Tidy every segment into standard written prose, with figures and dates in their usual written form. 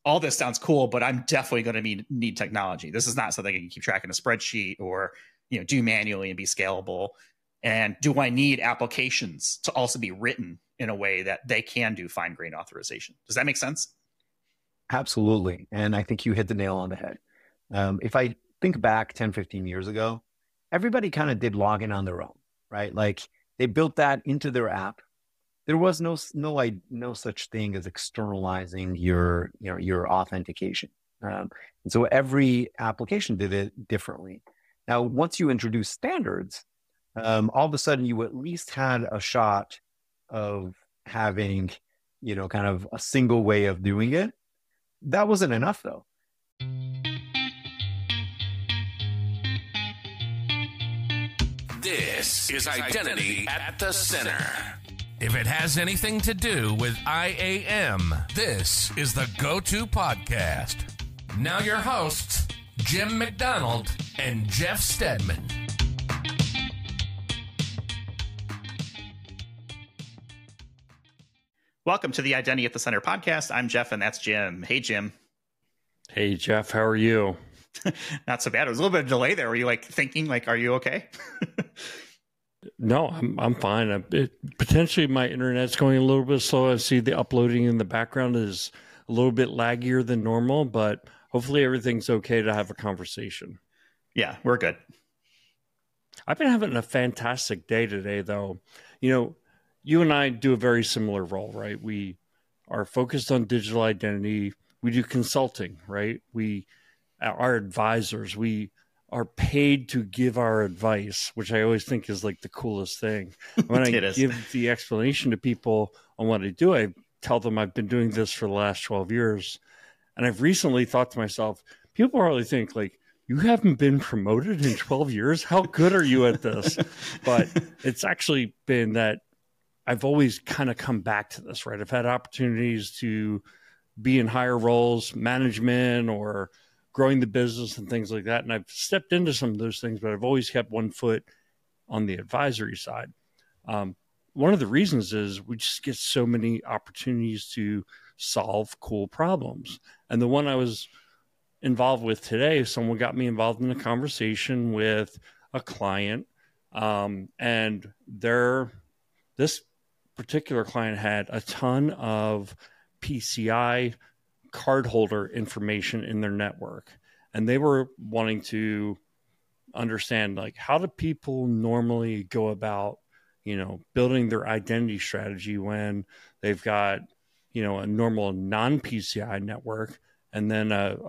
all this sounds cool, but I'm definitely going to need technology. This is not something I can keep track in a spreadsheet or, do manually and be scalable. And do I need applications to also be written in a way that they can do fine grained authorization? Does that make sense? Absolutely. And I think you hit the nail on the head. If I think back 10, 15 years ago, everybody kind of did login on their own, right? Like they built that into their app. There was no such thing as externalizing your authentication. And so every application did it differently. Now, once you introduce standards, all of a sudden you at least had a shot of having, kind of a single way of doing it. That wasn't enough though. This is Identity at the Center. If it has anything to do with IAM, this is the go-to podcast. Now your hosts, Jim McDonald and Jeff Stedman. Welcome to the Identity at the Center podcast. I'm Jeff, and that's Jim. Hey, Jim. Hey, Jeff. How are you? Not so bad. It was a little bit of delay there. Were you thinking, are you okay? No, I'm fine. Potentially my internet's going a little bit slow. I see the uploading in the background is a little bit laggier than normal, but hopefully everything's okay to have a conversation. Yeah, we're good. I've been having a fantastic day today, though. You and I do a very similar role, right? We are focused on digital identity. We do consulting, right? We are advisors. We are paid to give our advice, which I always think is like the coolest thing. When I give the explanation to people on what I do, I tell them I've been doing this for the last 12 years. And I've recently thought to myself, people probably think you haven't been promoted in 12 years? How good are you at this? But it's actually been that I've always kind of come back to this, right? I've had opportunities to be in higher roles, management or growing the business and things like that. And I've stepped into some of those things, but I've always kept one foot on the advisory side. One of the reasons is we just get so many opportunities to solve cool problems. And the one I was involved with today, someone got me involved in a conversation with a client. And this particular client had a ton of PCI cardholder information in their network. And they were wanting to understand, how do people normally go about, building their identity strategy when they've got, a normal non-PCI network and then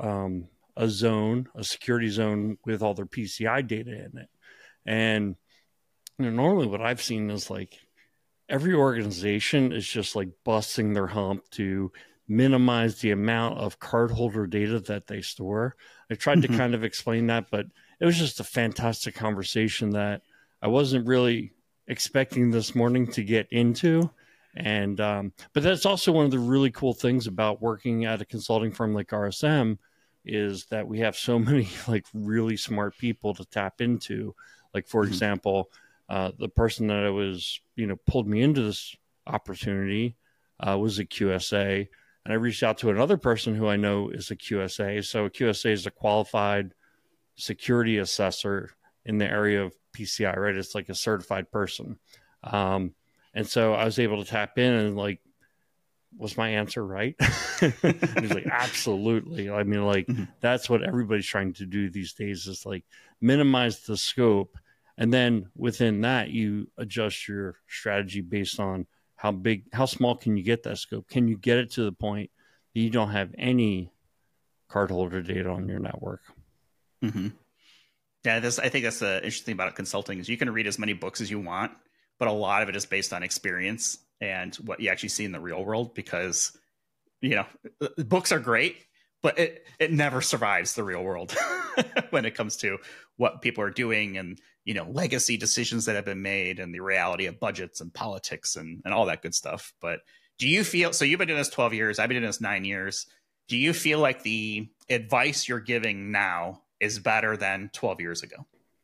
a security zone with all their PCI data in it. And, normally what I've seen is every organization is just busting their hump to minimize the amount of cardholder data that they store. I tried to kind of explain that, but it was just a fantastic conversation that I wasn't really expecting this morning to get into. And, but that's also one of the really cool things about working at a consulting firm like RSM is that we have so many really smart people to tap into. For example, the person that was, pulled me into this opportunity was a QSA. And I reached out to another person who I know is a QSA. So a QSA is a qualified security assessor in the area of PCI, right? It's like a certified person. And so I was able to tap in and was my answer right? He's like, absolutely. I mean, that's what everybody's trying to do these days is minimize the scope. And then within that, you adjust your strategy based on how small can you get that scope? Can you get it to the point that you don't have any cardholder data on your network? Mm-hmm. Yeah, I think that's the interesting thing about consulting is you can read as many books as you want, but a lot of it is based on experience and what you actually see in the real world because, books are great, but it never survives the real world when it comes to what people are doing and, legacy decisions that have been made and the reality of budgets and politics and all that good stuff. But do you feel, so you've been doing this 12 years, I've been doing this 9 years. Do you feel like the advice you're giving now is better than 12 years ago?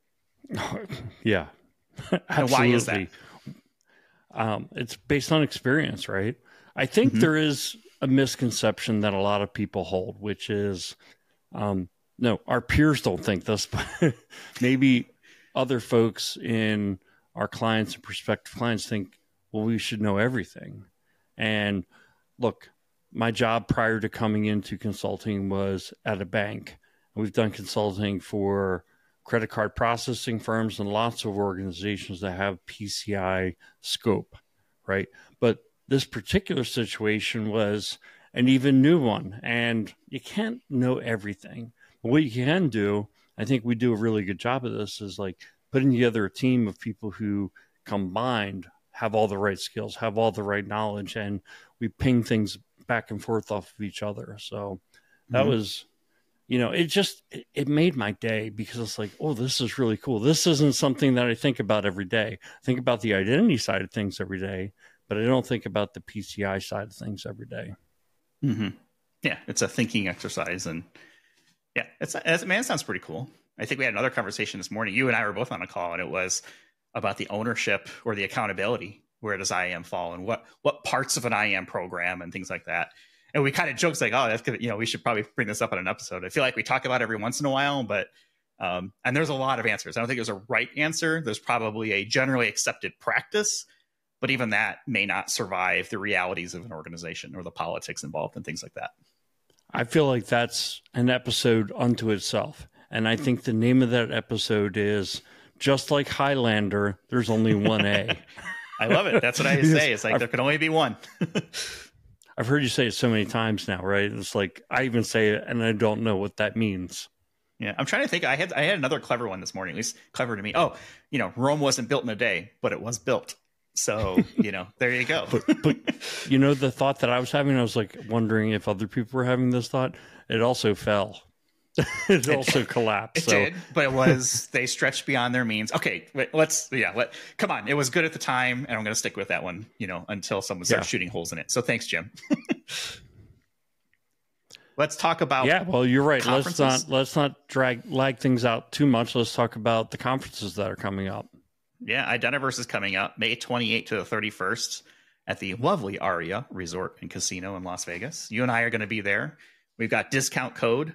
Yeah, absolutely. And why is that? It's based on experience, right? I think there is a misconception that a lot of people hold, which is, no, our peers don't think this, but maybe other folks in our clients and prospective clients think, well, we should know everything. And look, my job prior to coming into consulting was at a bank. We've done consulting for credit card processing firms and lots of organizations that have PCI scope, right? But this particular situation was an even new one, and you can't know everything. But what you can do, I think we do a really good job of this, is like putting together a team of people who combined have all the right skills, have all the right knowledge, and we ping things back and forth off of each other. So that was, it made my day, because it's like, oh, this is really cool. This isn't something that I think about every day. I think about the identity side of things every day, but I don't think about the PCI side of things every day. Mm-hmm. Yeah, it's a thinking exercise. And yeah, it sounds pretty cool. I think we had another conversation this morning. You and I were both on a call, and it was about the ownership or the accountability. Where does IAM fall, and what parts of an IAM program and things like that? And we kind of jokes like, oh, that's good. We should probably bring this up on an episode. I feel like we talk about it every once in a while, but and there's a lot of answers. I don't think there's a right answer. There's probably a generally accepted practice, but even that may not survive the realities of an organization or the politics involved and things like that. I feel like that's an episode unto itself. And I think the name of that episode is Just Like Highlander, There's Only One A. I love it. That's what I say. It's like there can only be one. I've heard you say it so many times now, right? It's like I even say it and I don't know what that means. Yeah, I'm trying to think. I had another clever one this morning, at least clever to me. Oh, Rome wasn't built in a day, but it was built. So, there you go. but the thought that I was having, I was like wondering if other people were having this thought. It also fell. It also collapsed. It did, but they stretched beyond their means. Okay, wait, come on. It was good at the time, and I'm going to stick with that one, until someone starts shooting holes in it. So thanks, Jim. Let's talk about well, you're right. Let's not lag things out too much. Let's talk about the conferences that are coming up. Yeah, Identiverse is coming up May 28th to the 31st at the lovely Aria Resort and Casino in Las Vegas. You and I are going to be there. We've got discount code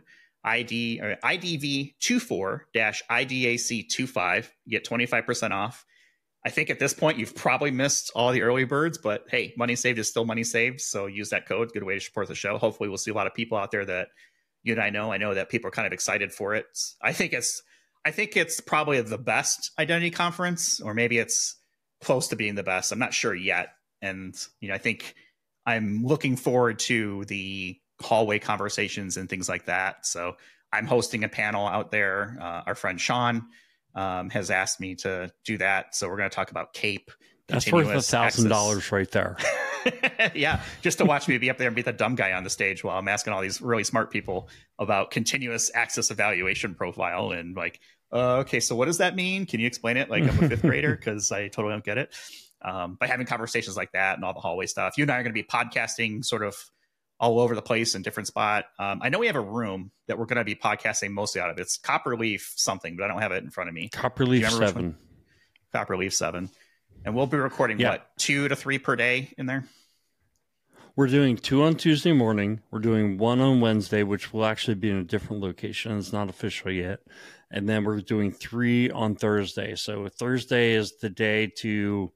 IDV24-IDAC25. You get 25% off. I think at this point you've probably missed all the early birds, but hey, money saved is still money saved. So use that code. Good way to support the show. Hopefully we'll see a lot of people out there that you and I know. I know that people are kind of excited for it. I think it's probably the best identity conference, or maybe it's close to being the best. I'm not sure yet. And, I think I'm looking forward to the hallway conversations and things like that. So I'm hosting a panel out there. Our friend Sean has asked me to do that. So we're going to talk about CAPE. That's worth $1,000 right there. Yeah, just to watch me be up there and be the dumb guy on the stage while I'm asking all these really smart people about continuous access evaluation profile and like, okay, so what does that mean? Can you explain it? Like I'm a fifth grader because I totally don't get it. By having conversations like that and all the hallway stuff, you and I are going to be podcasting sort of all over the place in different spot. I know we have a room that we're going to be podcasting mostly out of. It's Copperleaf something, but I don't have it in front of me. Copperleaf 7. Copperleaf 7. And we'll be recording, 2 to 3 per day in there? We're doing 2 on Tuesday morning. We're doing 1 on Wednesday, which will actually be in a different location. It's not official yet. And then we're doing 3 on Thursday. So Thursday is the day to,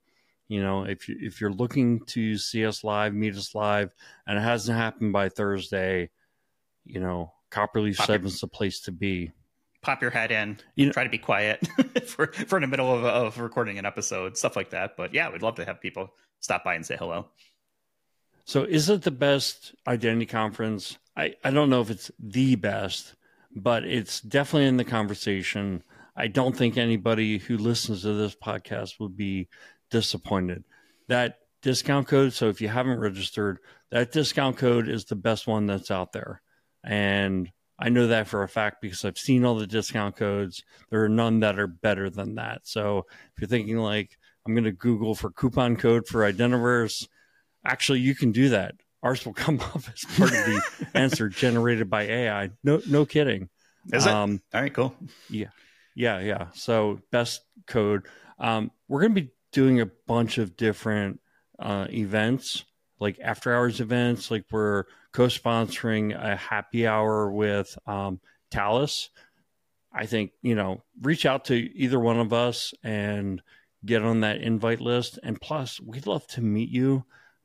if you're looking to see us live, meet us live, and it hasn't happened by Thursday, Copperleaf 7 is the place to be. Pop your head in, try to be quiet for in the middle of recording an episode, stuff like that. But yeah, we'd love to have people stop by and say hello. So is it the best identity conference? I don't know if it's the best, but it's definitely in the conversation. I don't think anybody who listens to this podcast would be disappointed. That discount code, so if you haven't registered, that discount code is the best one that's out there. And I know that for a fact because I've seen all the discount codes. There are none that are better than that. So if you're thinking like, I'm going to Google for coupon code for Identiverse, actually, you can do that. Ours will come up as part of the answer generated by AI. No kidding. Is it? All right, cool. Yeah. So best code. We're going to be doing a bunch of different events. like after hours events, like we're co-sponsoring a happy hour with Talus. I think, reach out to either one of us and get on that invite list. And plus, we'd love to meet you.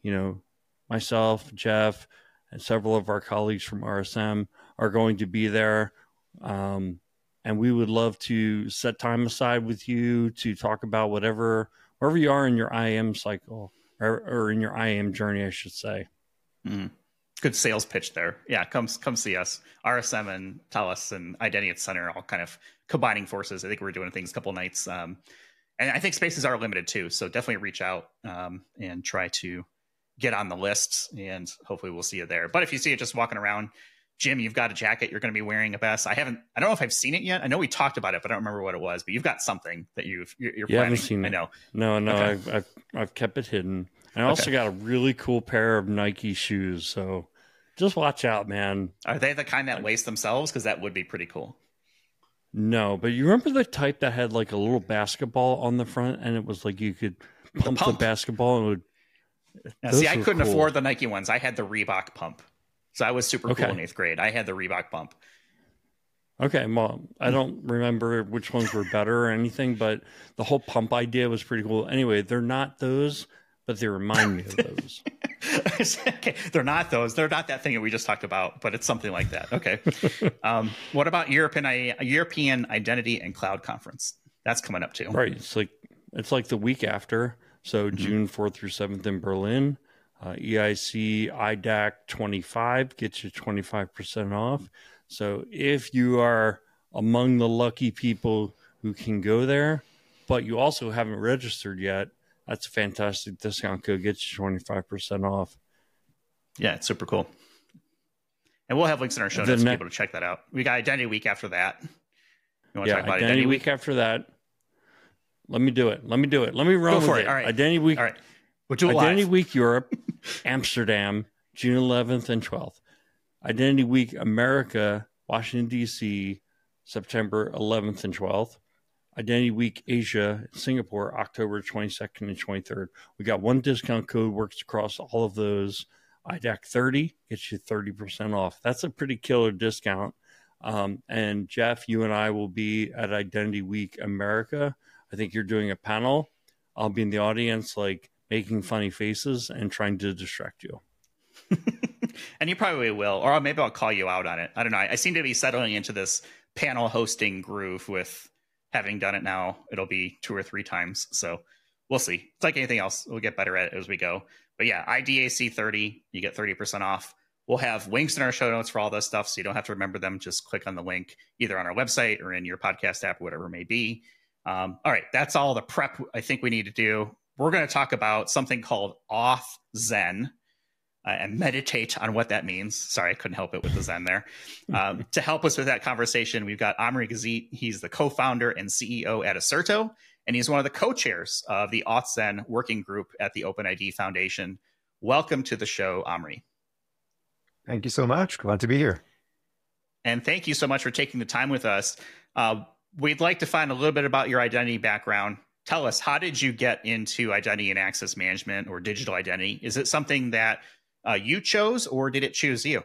Myself, Jeff, and several of our colleagues from RSM are going to be there. And we would love to set time aside with you to talk about wherever you are in your IAM cycle or in your IAM journey, I should say. Mm. Good sales pitch there. Yeah, come see us. RSM and Talus and Identity at Center all kind of combining forces. I think we're doing things a couple nights. And I think spaces are limited too. So definitely reach out and try to get on the list, and hopefully we'll see you there. But if you see it just walking around, Jim, you've got a jacket you're going to be wearing a vest. I don't know if I've seen it yet. I know we talked about it, but I don't remember what it was. But you've got something that you're planning. I haven't seen it. I know. No, Okay. I've kept it hidden. And I also got a really cool pair of Nike shoes. So just watch out, man. Are they the kind that lace themselves? Because that would be pretty cool. No, but you remember the type that had like a little basketball on the front, and it was like you could pump the basketball and it would. Now, see, I couldn't afford the Nike ones. I had the Reebok pump. So I was super cool in 8th grade. I had the Reebok pump. Okay, well, I don't remember which ones were better or anything, but the whole pump idea was pretty cool. Anyway, they're not those, but they remind me of those. Okay, they're not those. They're not that thing that we just talked about, but it's something like that. Okay. What about European Identity and Cloud Conference? That's coming up too. Right. It's like the week after. So June 4th through 7th in Berlin. EIC IDAC 25 gets you 25% off. So if you are among the lucky people who can go there, but you also haven't registered yet, that's a fantastic discount code. Gets you 25% off. Yeah, it's super cool. And we'll have links in our show notes for people to check that out. We got Identity Week after that. You want to talk about Identity Week after that? Let me do it. Let me run with it. All right. Identity Week. All right. We'll do it Identity live. Week Europe, Amsterdam, June 11th and 12th. Identity Week America, Washington, D.C., September 11th and 12th. Identity Week Asia, Singapore, October 22nd and 23rd. We got one discount code, works across all of those. IDAC 30 gets you 30% off. That's a pretty killer discount. And Jeff, you and I will be at Identity Week America. I think you're doing a panel. I'll be in the audience, like making funny faces and trying to distract you. And you probably will, or maybe I'll call you out on it. I don't know. I seem to be settling into this panel hosting groove with having done it now. It'll be 2 or 3 times. So we'll see. It's like anything else. We'll get better at it as we go. But yeah, IDAC 30, you get 30% off. We'll have links in our show notes for all this stuff, so you don't have to remember them. Just click on the link either on our website or in your podcast app, whatever it may be. All right, that's all the prep I think we need to do. We're going to talk about something called Auth Zen and meditate on what that means. Sorry, I couldn't help it with the Zen there. To help us with that conversation, we've got Omri Gazit. He's the co-founder and CEO at Acerto, and he's one of the co-chairs of the Auth Zen working group at the OpenID Foundation. Welcome to the show, Omri. Thank you so much. Glad to be here. And thank you so much for taking the time with us. We'd like to find a little bit about your identity background. Tell us, how did you get into identity and access management or digital identity? Is it something that you chose, or did it choose you?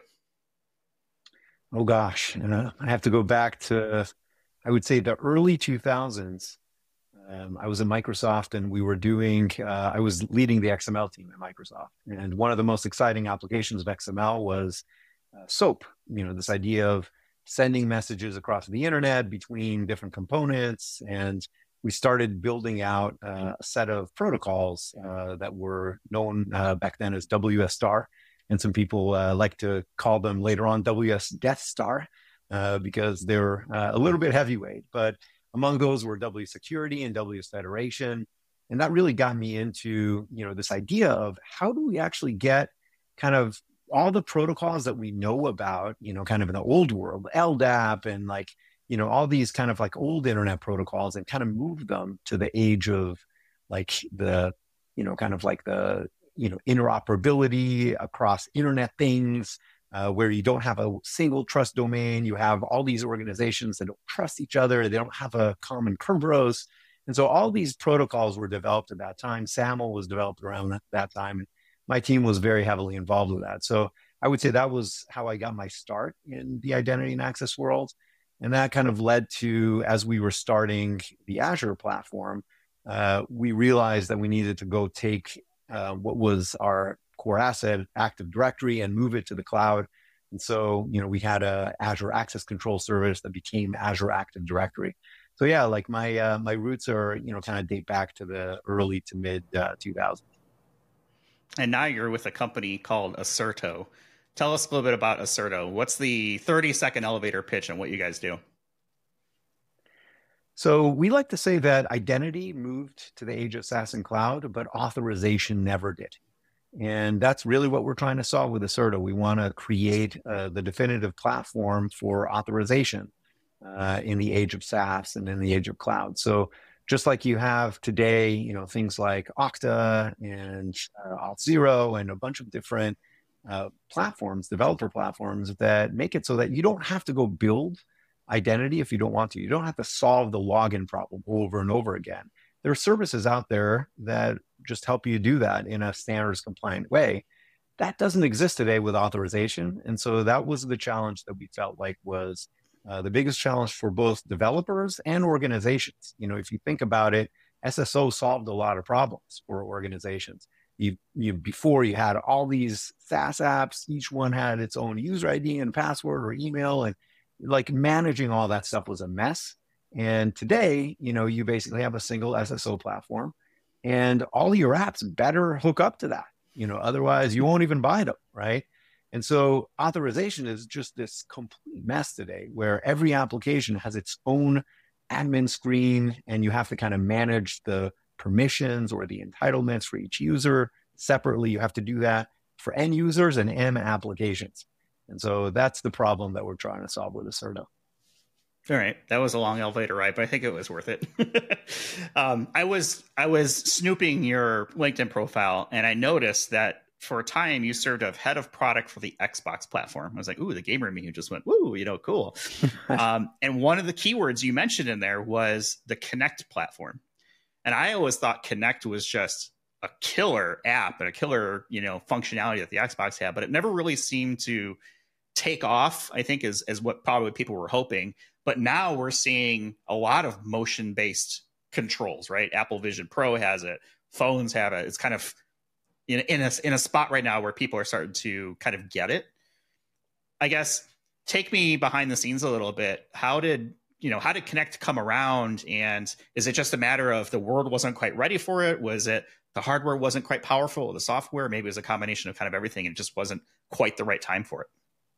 Oh, gosh. I have to go back to, I would say, the early 2000s. I was at Microsoft, and we were doing, I was leading the XML team at Microsoft. And one of the most exciting applications of XML was SOAP, this idea of sending messages across the internet between different components. And we started building out a set of protocols that were known back then as WS Star. And some people like to call them later on WS Death Star because they're a little bit heavyweight. But among those were W Security and WS Federation. And that really got me into, this idea of how do we actually get kind of all the protocols that we know about, kind of in the old world, LDAP and all these kind of like old internet protocols, and kind of move them to the age of like the, kind of like the, interoperability across internet things, where you don't have a single trust domain. You have all these organizations that don't trust each other. They don't have a common Kerberos. And so all these protocols were developed at that time. SAML was developed around that time. my team was very heavily involved with that. So I would say that was how I got my start in the identity and access world. And that kind of led to, as we were starting the Azure platform, we realized that we needed to go take what was our core asset, Active Directory, and move it to the cloud. And so, we had a Azure Access Control service that became Azure Active Directory. So yeah, like my roots are, kind of date back to the early to mid 2000s. And now you're with a company called Asserto. Tell us a little bit about Asserto. What's the 30-second elevator pitch on what you guys do? So we like to say that identity moved to the age of SaaS and cloud, but authorization never did. And that's really what we're trying to solve with Asserto. We want to create the definitive platform for authorization in the age of SaaS and in the age of cloud. So just like you have today, things like Okta and Auth0 and a bunch of different platforms, developer platforms that make it so that you don't have to go build identity if you don't want to. You don't have to solve the login problem over and over again. There are services out there that just help you do that in a standards compliant way. That doesn't exist today with authorization. And so that was the challenge that we felt like was the biggest challenge for both developers and organizations. If you think about it, SSO solved a lot of problems for organizations. Before you had all these SaaS apps, each one had its own user ID and password or email, and like managing all that stuff was a mess. And today, you basically have a single SSO platform, and all your apps better hook up to that. Otherwise you won't even buy them, right? And so authorization is just this complete mess today, where every application has its own admin screen, and you have to kind of manage the permissions or the entitlements for each user separately. You have to do that for end users and M applications. And so that's the problem that we're trying to solve with Asserto. All right. That was a long elevator ride, but I think it was worth it. I was snooping your LinkedIn profile, and I noticed that for a time you served as head of product for the Xbox platform. I was like, ooh, the gamer in me who just went, woo, cool. And one of the keywords you mentioned in there was the Connect platform. And I always thought Connect was just a killer app and a killer, functionality that the Xbox had, but it never really seemed to take off, I think, as what probably people were hoping. But now we're seeing a lot of motion-based controls, right? Apple Vision Pro has it. Phones have it. It's kind of in a spot right now where people are starting to kind of get it. I guess, take me behind the scenes a little bit. How did Connect come around? And is it just a matter of the world wasn't quite ready for it? Was it the hardware wasn't quite powerful, the software? Maybe it was a combination of kind of everything, and it just wasn't quite the right time for it.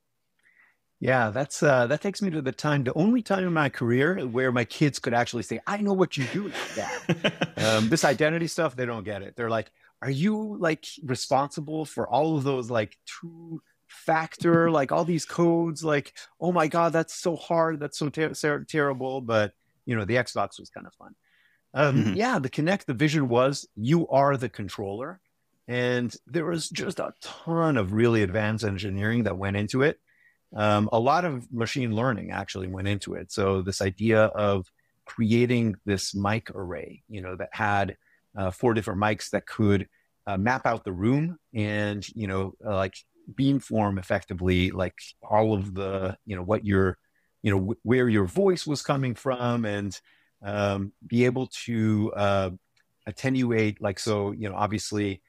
Yeah, that takes me to the only time in my career where my kids could actually say, I know what you do, Dad. This identity stuff, they don't get it. They're like, are you like responsible for all of those like two-factor, like all these codes? Like, oh my God, that's so hard. That's so terrible. But, the Xbox was kind of fun. Yeah, the Connect, the vision was you are the controller. And there was just a ton of really advanced engineering that went into it. A lot of machine learning actually went into it. So this idea of creating this mic array, that had 4 different mics that could map out the room and, like beamform effectively, like all of the, what your, where your voice was coming from, and be able to attenuate, like, so, obviously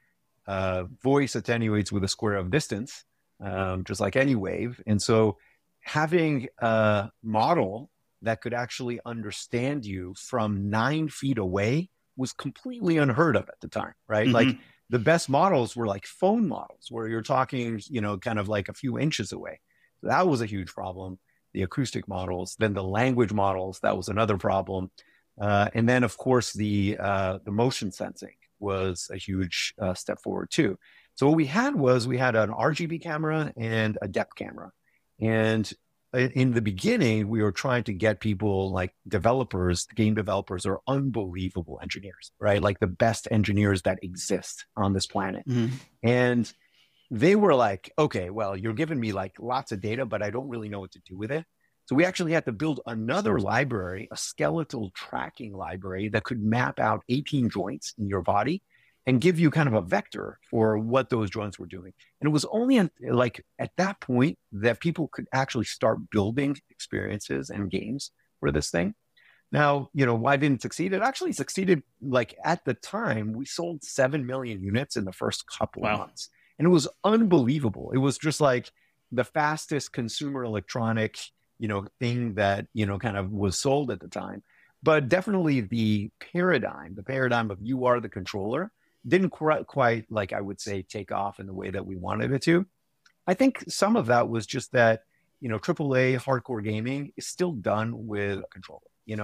voice attenuates with a square of distance. Just like any wave. And so having a model that could actually understand you from 9 feet away was completely unheard of at the time, right? Mm-hmm. Like the best models were like phone models where you're talking, kind of like a few inches away. So that was a huge problem. The acoustic models, then the language models, that was another problem. And then of course the motion sensing was a huge step forward too. So what we had an RGB camera and a depth camera. And in the beginning, we were trying to get people like developers, game developers are unbelievable engineers, right? Like the best engineers that exist on this planet. Mm-hmm. And they were like, okay, well, you're giving me like lots of data, but I don't really know what to do with it. So we actually had to build another library, a skeletal tracking library that could map out 18 joints in your body and give you kind of a vector for what those drones were doing. And it was only at that point that people could actually start building experiences and games for this thing. Now, why didn't it succeed? It actually succeeded. Like at the time, we sold 7 million units in the first couple of months. And it was unbelievable. It was just like the fastest consumer electronic, thing that, kind of was sold at the time. But definitely the paradigm of you are the controller didn't quite, like I would say, take off in the way that we wanted it to. I think some of that was just that, AAA hardcore gaming is still done with a controller.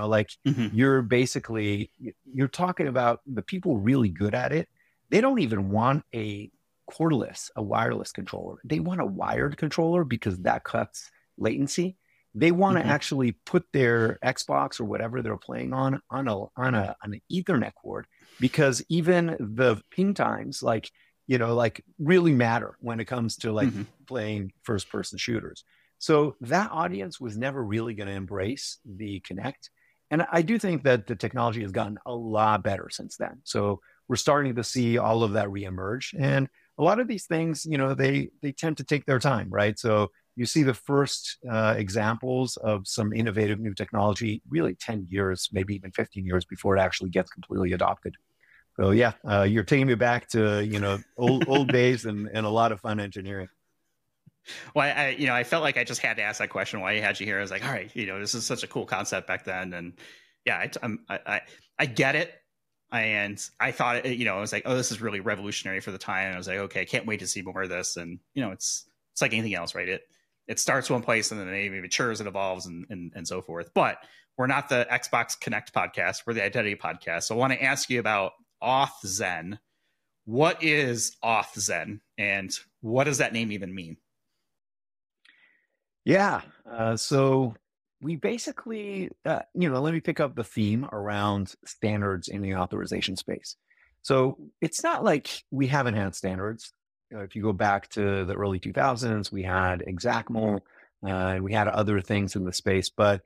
You're talking about the people really good at it. They don't even want a wireless controller. They want a wired controller because that cuts latency. They want to actually put their Xbox or whatever they're playing on an Ethernet cord, because even the ping times, really matter when it comes to playing first person shooters. So that audience was never really going to embrace the Kinect. And I do think that the technology has gotten a lot better since then. So we're starting to see all of that reemerge. And a lot of these things, they tend to take their time, right? So you see the first examples of some innovative new technology really 10 years, maybe even 15 years before it actually gets completely adopted. So yeah, you're taking me back to, old days and a lot of fun engineering. Well, I felt like I just had to ask that question while I had you here. I was like, all right, this is such a cool concept back then. And yeah, I get it. And I thought, I was like, oh, this is really revolutionary for the time. And I was like, okay, I can't wait to see more of this. And, it's like anything else, right? It starts one place and then it matures and evolves and so forth. But we're not the Xbox Connect podcast. We're the identity podcast. So I want to ask you about Auth-Zen. What is Auth-Zen and what does that name even mean? Yeah. So we basically, let me pick up the theme around standards in the authorization space. So it's not like we haven't had standards. If you go back to the early 2000s, we had XACML, and we had other things in the space. But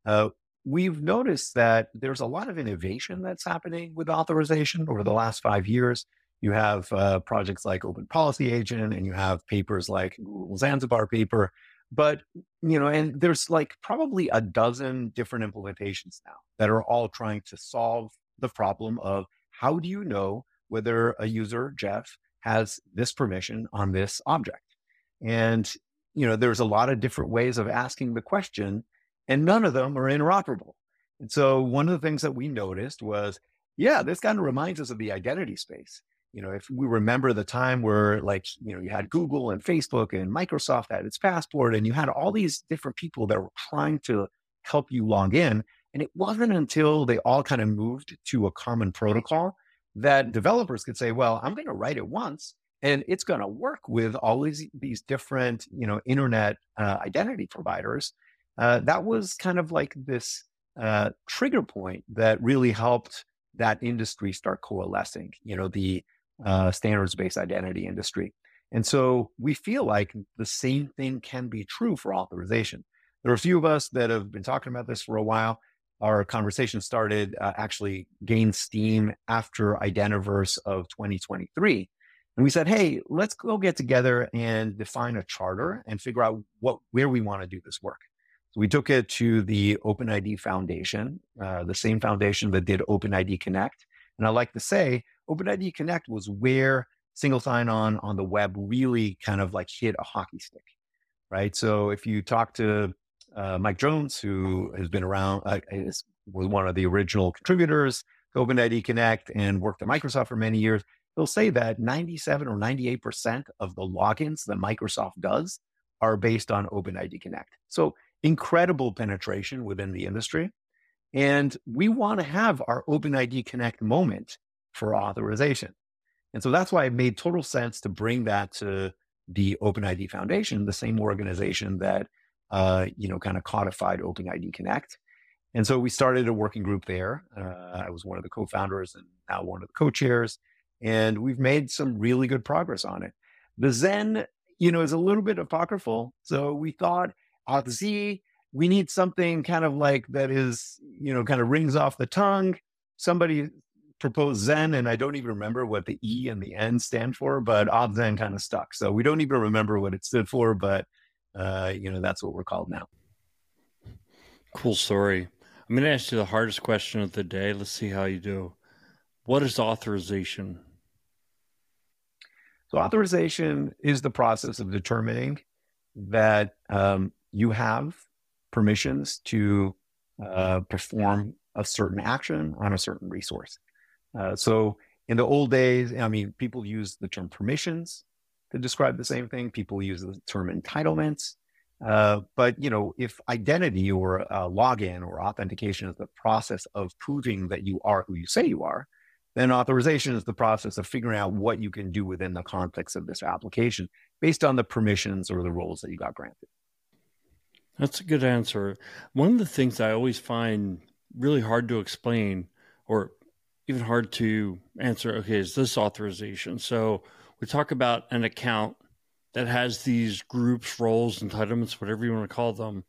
we've noticed that there's a lot of innovation that's happening with authorization over the last 5 years. You have projects like Open Policy Agent, and you have papers like Google Zanzibar paper. But, and there's like probably a dozen different implementations now that are all trying to solve the problem of how do you know whether a user, Jeff, has this permission on this object? And, there's a lot of different ways of asking the question, and none of them are interoperable. And so one of the things that we noticed was, this kind of reminds us of the identity space. If we remember the time where you had Google and Facebook and Microsoft had its passport, and you had all these different people that were trying to help you log in. And it wasn't until they all kind of moved to a common protocol that developers could say, well, I'm going to write it once and it's going to work with all these different, internet identity providers. That was kind of like this trigger point that really helped that industry start coalescing, the standards-based identity industry. And so we feel like the same thing can be true for authorization. There are a few of us that have been talking about this for a while. Our conversation started actually gained steam after Identiverse of 2023. And we said, hey, let's go get together and define a charter and figure out where we want to do this work. So we took it to the OpenID Foundation, the same foundation that did OpenID Connect. And I like to say, OpenID Connect was where single sign-on on the web really kind of like hit a hockey stick, right? So if you talk to Mike Jones, who has been around, was one of the original contributors to OpenID Connect and worked at Microsoft for many years, he'll say that 97 or 98% of the logins that Microsoft does are based on OpenID Connect. So incredible penetration within the industry. And we want to have our OpenID Connect moment for authorization. And so that's why it made total sense to bring that to the OpenID Foundation, the same organization that, kind of codified OpenID Connect. And so we started a working group there. I was one of the co-founders and now one of the co-chairs. And we've made some really good progress on it. The Zen, is a little bit apocryphal. So we thought, Auth-Z, we need something kind of like that is, kind of rings off the tongue. Somebody proposed Zen, and I don't even remember what the E and the N stand for, but Auth-Zen kind of stuck. So we don't even remember what it stood for, but that's what we're called now. Cool story. I'm going to ask you the hardest question of the day. Let's see how you do. What is authorization? So authorization is the process of determining that you have permissions to perform a certain action on a certain resource. So in the old days, people use the term permissions to describe the same thing. People use the term entitlements. But if identity or login or authentication is the process of proving that you are who you say you are, then authorization is the process of figuring out what you can do within the context of this application based on the permissions or the roles that you got granted. That's a good answer. One of the things I always find really hard to explain, or even hard to answer, okay, is this authorization? So we talk about an account that has these groups, roles, entitlements, whatever you want to call them.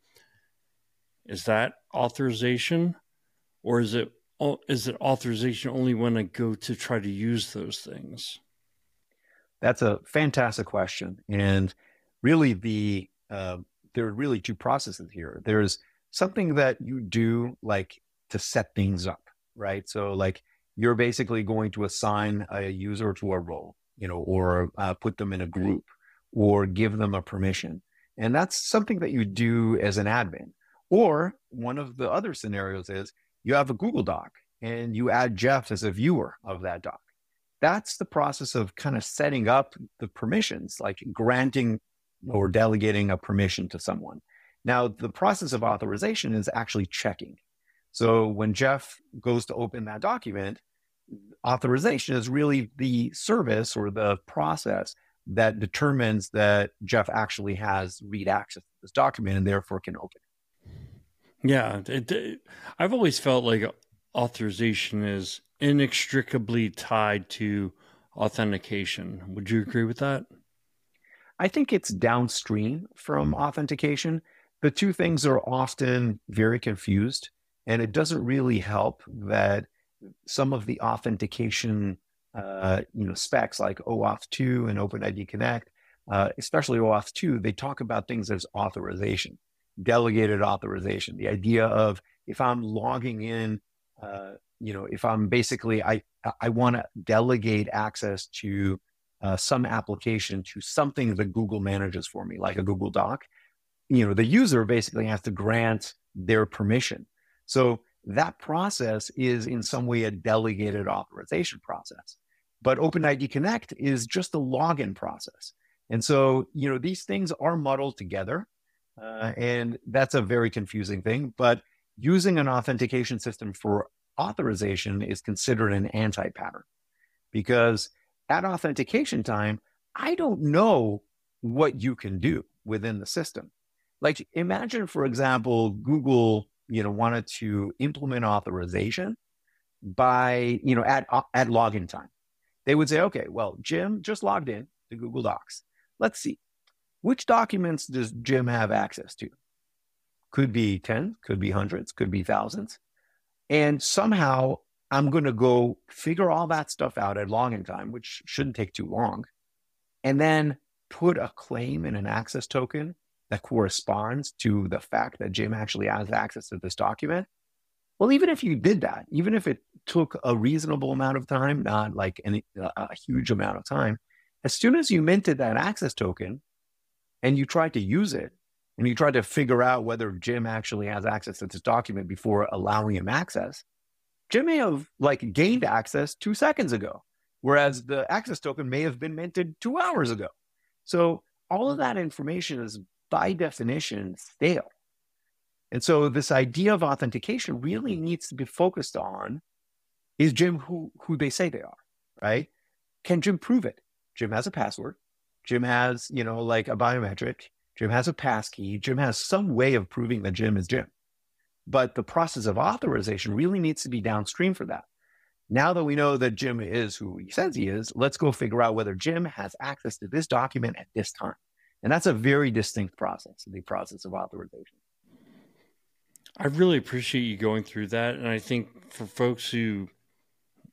Is that authorization, or is it authorization only when I go to try to use those things? That's a fantastic question. And really there are really two processes here. There's something that you do like to set things up, right? So like you're basically going to assign a user to a role, or put them in a group or give them a permission. And that's something that you do as an admin. Or one of the other scenarios is you have a Google Doc and you add Jeff as a viewer of that doc. That's the process of kind of setting up the permissions, like granting or delegating a permission to someone. Now, the process of authorization is actually checking. So when Jeff goes to open that document, authorization is really the service or the process that determines that Jeff actually has read access to this document and therefore can open it. Yeah, I've always felt like authorization is inextricably tied to authentication. Would you agree with that? I think it's downstream from authentication. The two things are often very confused, and it doesn't really help that some of the authentication specs like OAuth 2 and OpenID Connect, especially OAuth 2, they talk about things as authorization, delegated authorization. The idea of if I'm logging in, if I'm basically, I want to delegate access to some application to something that Google manages for me, like a Google Doc, the user basically has to grant their permission. So that process is in some way a delegated authorization process. But OpenID Connect is just a login process. And so, these things are muddled together. And that's a very confusing thing. But using an authentication system for authorization is considered an anti-pattern, because at authentication time, I don't know what you can do within the system. Like imagine, for example, Google, wanted to implement authorization by, at login time. They would say, okay, well, Jim just logged in to Google Docs. Let's see, which documents does Jim have access to? Could be 10, could be hundreds, could be thousands. And somehow I'm going to go figure all that stuff out at login time, which shouldn't take too long, and then put a claim in an access token that corresponds to the fact that Jim actually has access to this document. Well, even if you did that, even if it took a reasonable amount of time, not like a huge amount of time, as soon as you minted that access token and you tried to use it and you tried to figure out whether Jim actually has access to this document before allowing him access, Jim may have gained access 2 seconds ago, whereas the access token may have been minted 2 hours ago. So all of that information is by definition stale. And so this idea of authentication really needs to be focused on, is Jim who they say they are, right? Can Jim prove it? Jim has a password. Jim has, a biometric. Jim has a passkey. Jim has some way of proving that Jim is Jim. But the process of authorization really needs to be downstream for that. Now that we know that Jim is who he says he is, let's go figure out whether Jim has access to this document at this time. And that's a very distinct process, the process of authorization. I really appreciate you going through that. And I think for folks who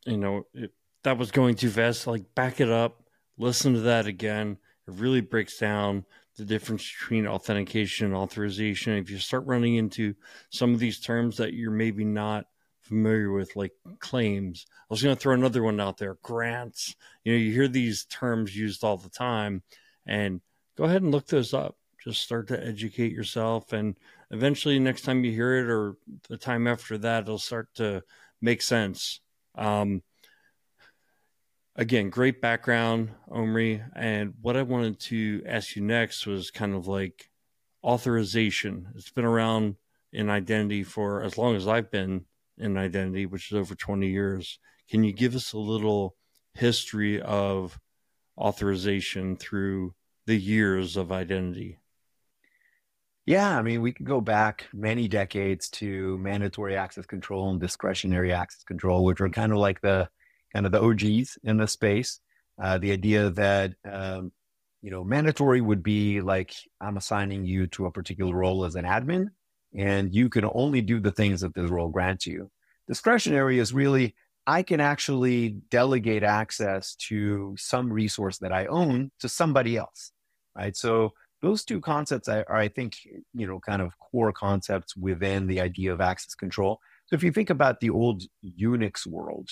that was going too fast. Like, back it up, listen to that again. It really breaks down the difference between authentication and authorization. If you start running into some of these terms that you're maybe not familiar with, like claims, I was going to throw another one out there, grants. You hear these terms used all the time, and go ahead and look those up. Just start to educate yourself, and eventually next time you hear it or the time after that, it'll start to make sense. Again, great background, Omri. And what I wanted to ask you next was kind of like authorization. It's been around in identity for as long as I've been in identity, which is over 20 years. Can you give us a little history of authorization through the years of identity? Yeah, I mean, we could go back many decades to mandatory access control and discretionary access control, which are kind of like the OGs in the space. The idea that, mandatory would be like, I'm assigning you to a particular role as an admin, and you can only do the things that this role grants you. Discretionary is really, I can actually delegate access to some resource that I own to somebody else, right? So those two concepts are, I think, kind of core concepts within the idea of access control. So if you think about the old Unix world,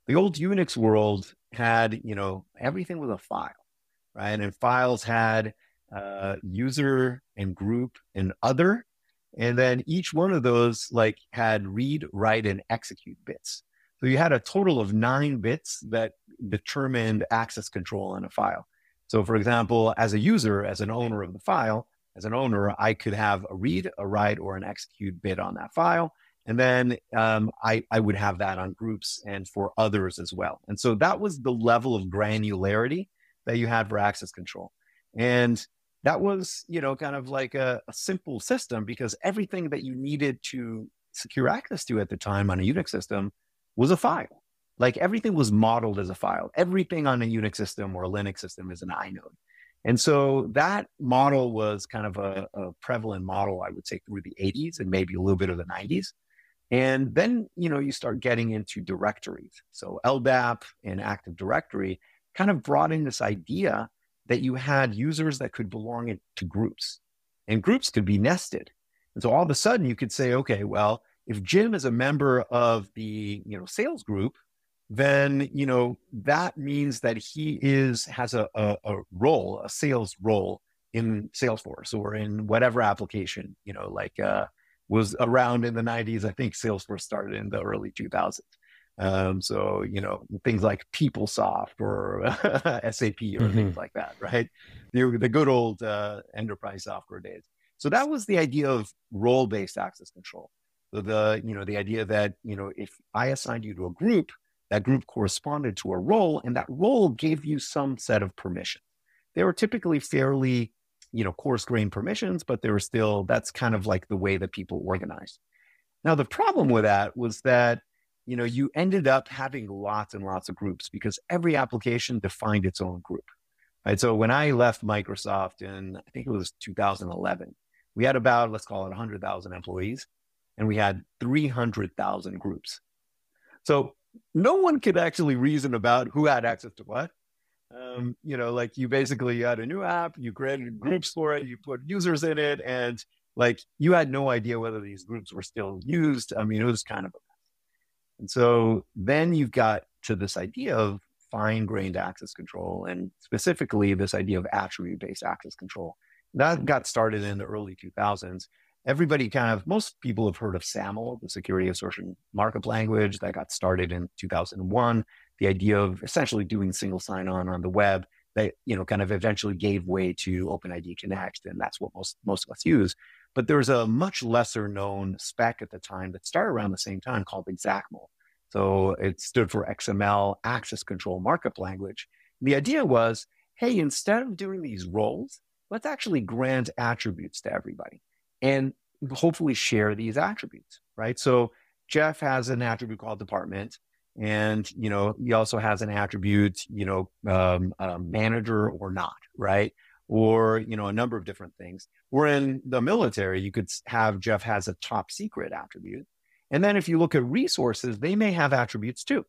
had, everything was a file, right? And files had user and group and other. And then each one of those had read, write, and execute bits. So you had a total of 9 bits that determined access control on a file. So for example, as a user, as an owner of the file, I could have a read, a write, or an execute bit on that file. And then I would have that on groups and for others as well. And so that was the level of granularity that you had for access control. And that was, kind of like a simple system, because everything that you needed to secure access to at the time on a Unix system was a file. Like, everything was modeled as a file. Everything on a Unix system or a Linux system is an inode. And so that model was kind of a prevalent model, I would say, through the 80s and maybe a little bit of the 90s. And then, you start getting into directories. So LDAP and Active Directory kind of brought in this idea that you had users that could belong to groups, and groups could be nested. And so all of a sudden you could say, okay, well, if Jim is a member of the, sales group, then, that means that he has a role, a sales role in Salesforce or in whatever application, was around in the 90s. I think Salesforce started in the early 2000s. So, things like PeopleSoft or SAP or things like that, right? The good old enterprise software days. So that was the idea of role-based access control. So the idea that, if I assigned you to a group, that group corresponded to a role, and that role gave you some set of permissions. They were typically fairly, coarse-grained permissions, but they were still, that's kind of like the way that people organized. Now, the problem with that was that, you ended up having lots and lots of groups because every application defined its own group, right? So when I left Microsoft in, I think it was 2011, we had about, let's call it 100,000 employees, and we had 300,000 groups. So no one could actually reason about who had access to what. You basically had a new app, you created groups for it, you put users in it, and you had no idea whether these groups were still used. I mean, it was kind of a mess. And so then you've got to this idea of fine-grained access control, and specifically this idea of attribute-based access control. That got started in the early 2000s. Most people have heard of SAML, the Security Assertion Markup Language, that got started in 2001. The idea of essentially doing single sign-on on the web that, kind of eventually gave way to OpenID Connect, and that's what most of us use. But there was a much lesser known spec at the time that started around the same time called XACML. So it stood for XML Access Control Markup Language. The idea was, hey, instead of doing these roles, let's actually grant attributes to everybody and hopefully share these attributes, right? So Jeff has an attribute called department, and, he also has an attribute, manager or not, right? Or, a number of different things. Or in the military, you could have Jeff has a top secret attribute. And then if you look at resources, they may have attributes too.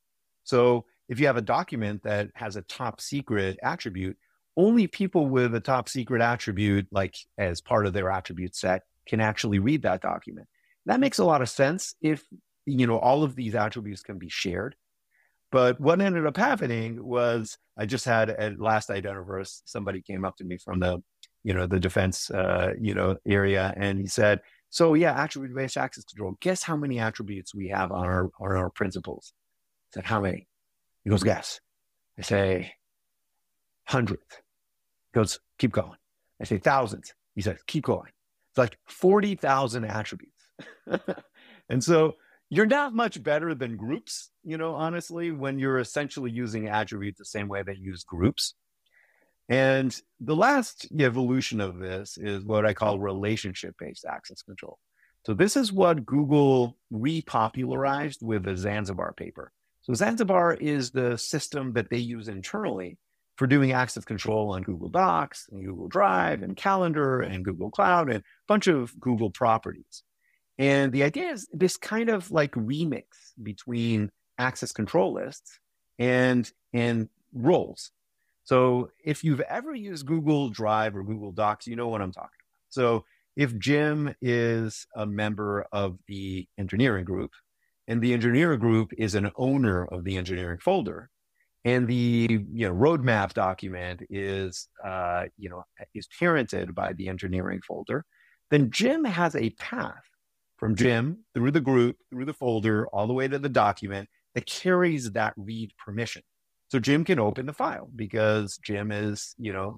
So if you have a document that has a top secret attribute, only people with a top secret attribute, like as part of their attribute set, can actually read that document. That makes a lot of sense if, all of these attributes can be shared. But what ended up happening was I just had at last Identiverse, somebody came up to me from the, the defense, area. And he said, so yeah, attribute-based access control, guess how many attributes we have on our principles? I said, how many? He goes, guess. I say, hundreds. He goes, keep going. I say, thousands. He says, keep going. It's like 40,000 attributes. And so you're not much better than groups, honestly, when you're essentially using attributes the same way that you use groups. And the last evolution of this is what I call relationship-based access control. So this is what Google repopularized with the Zanzibar paper. So Zanzibar is the system that they use internally for doing access control on Google Docs and Google Drive and Calendar and Google Cloud and a bunch of Google properties. And the idea is this kind of like remix between access control lists and roles. So if you've ever used Google Drive or Google Docs, you know what I'm talking about. So if Jim is a member of the engineering group and the engineering group is an owner of the engineering folder, and the roadmap document is parented by the engineering folder, then Jim has a path from Jim through the group, through the folder, all the way to the document that carries that read permission. So Jim can open the file because Jim is,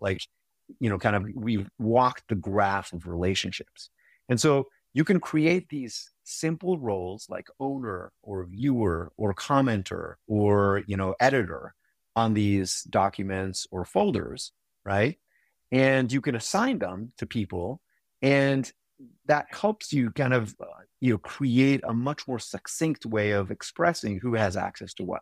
we've walked the graph of relationships. And so you can create these simple roles like owner or viewer or commenter or, editor on these documents or folders, right? And you can assign them to people, and that helps you kind of, create a much more succinct way of expressing who has access to what.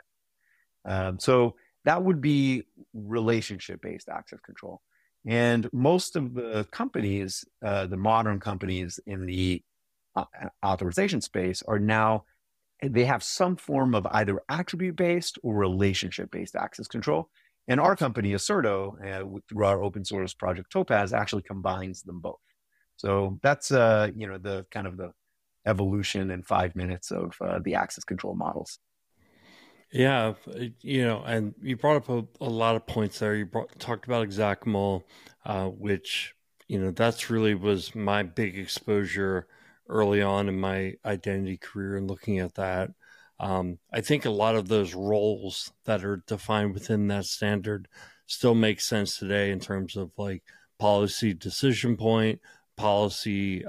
So that would be relationship-based access control. And most of the companies, the modern companies in the authorization space are now, they have some form of either attribute-based or relationship-based access control. And our company, Asserto, through our open source project Topaz, actually combines them both. So that's, the kind of the evolution in 5 minutes of the access control models. Yeah, and you brought up a lot of points there. You talked about Xacaml, which, that's really was my big exposure early on in my identity career and looking at that. I think a lot of those roles that are defined within that standard still make sense today in terms of like policy decision point, policy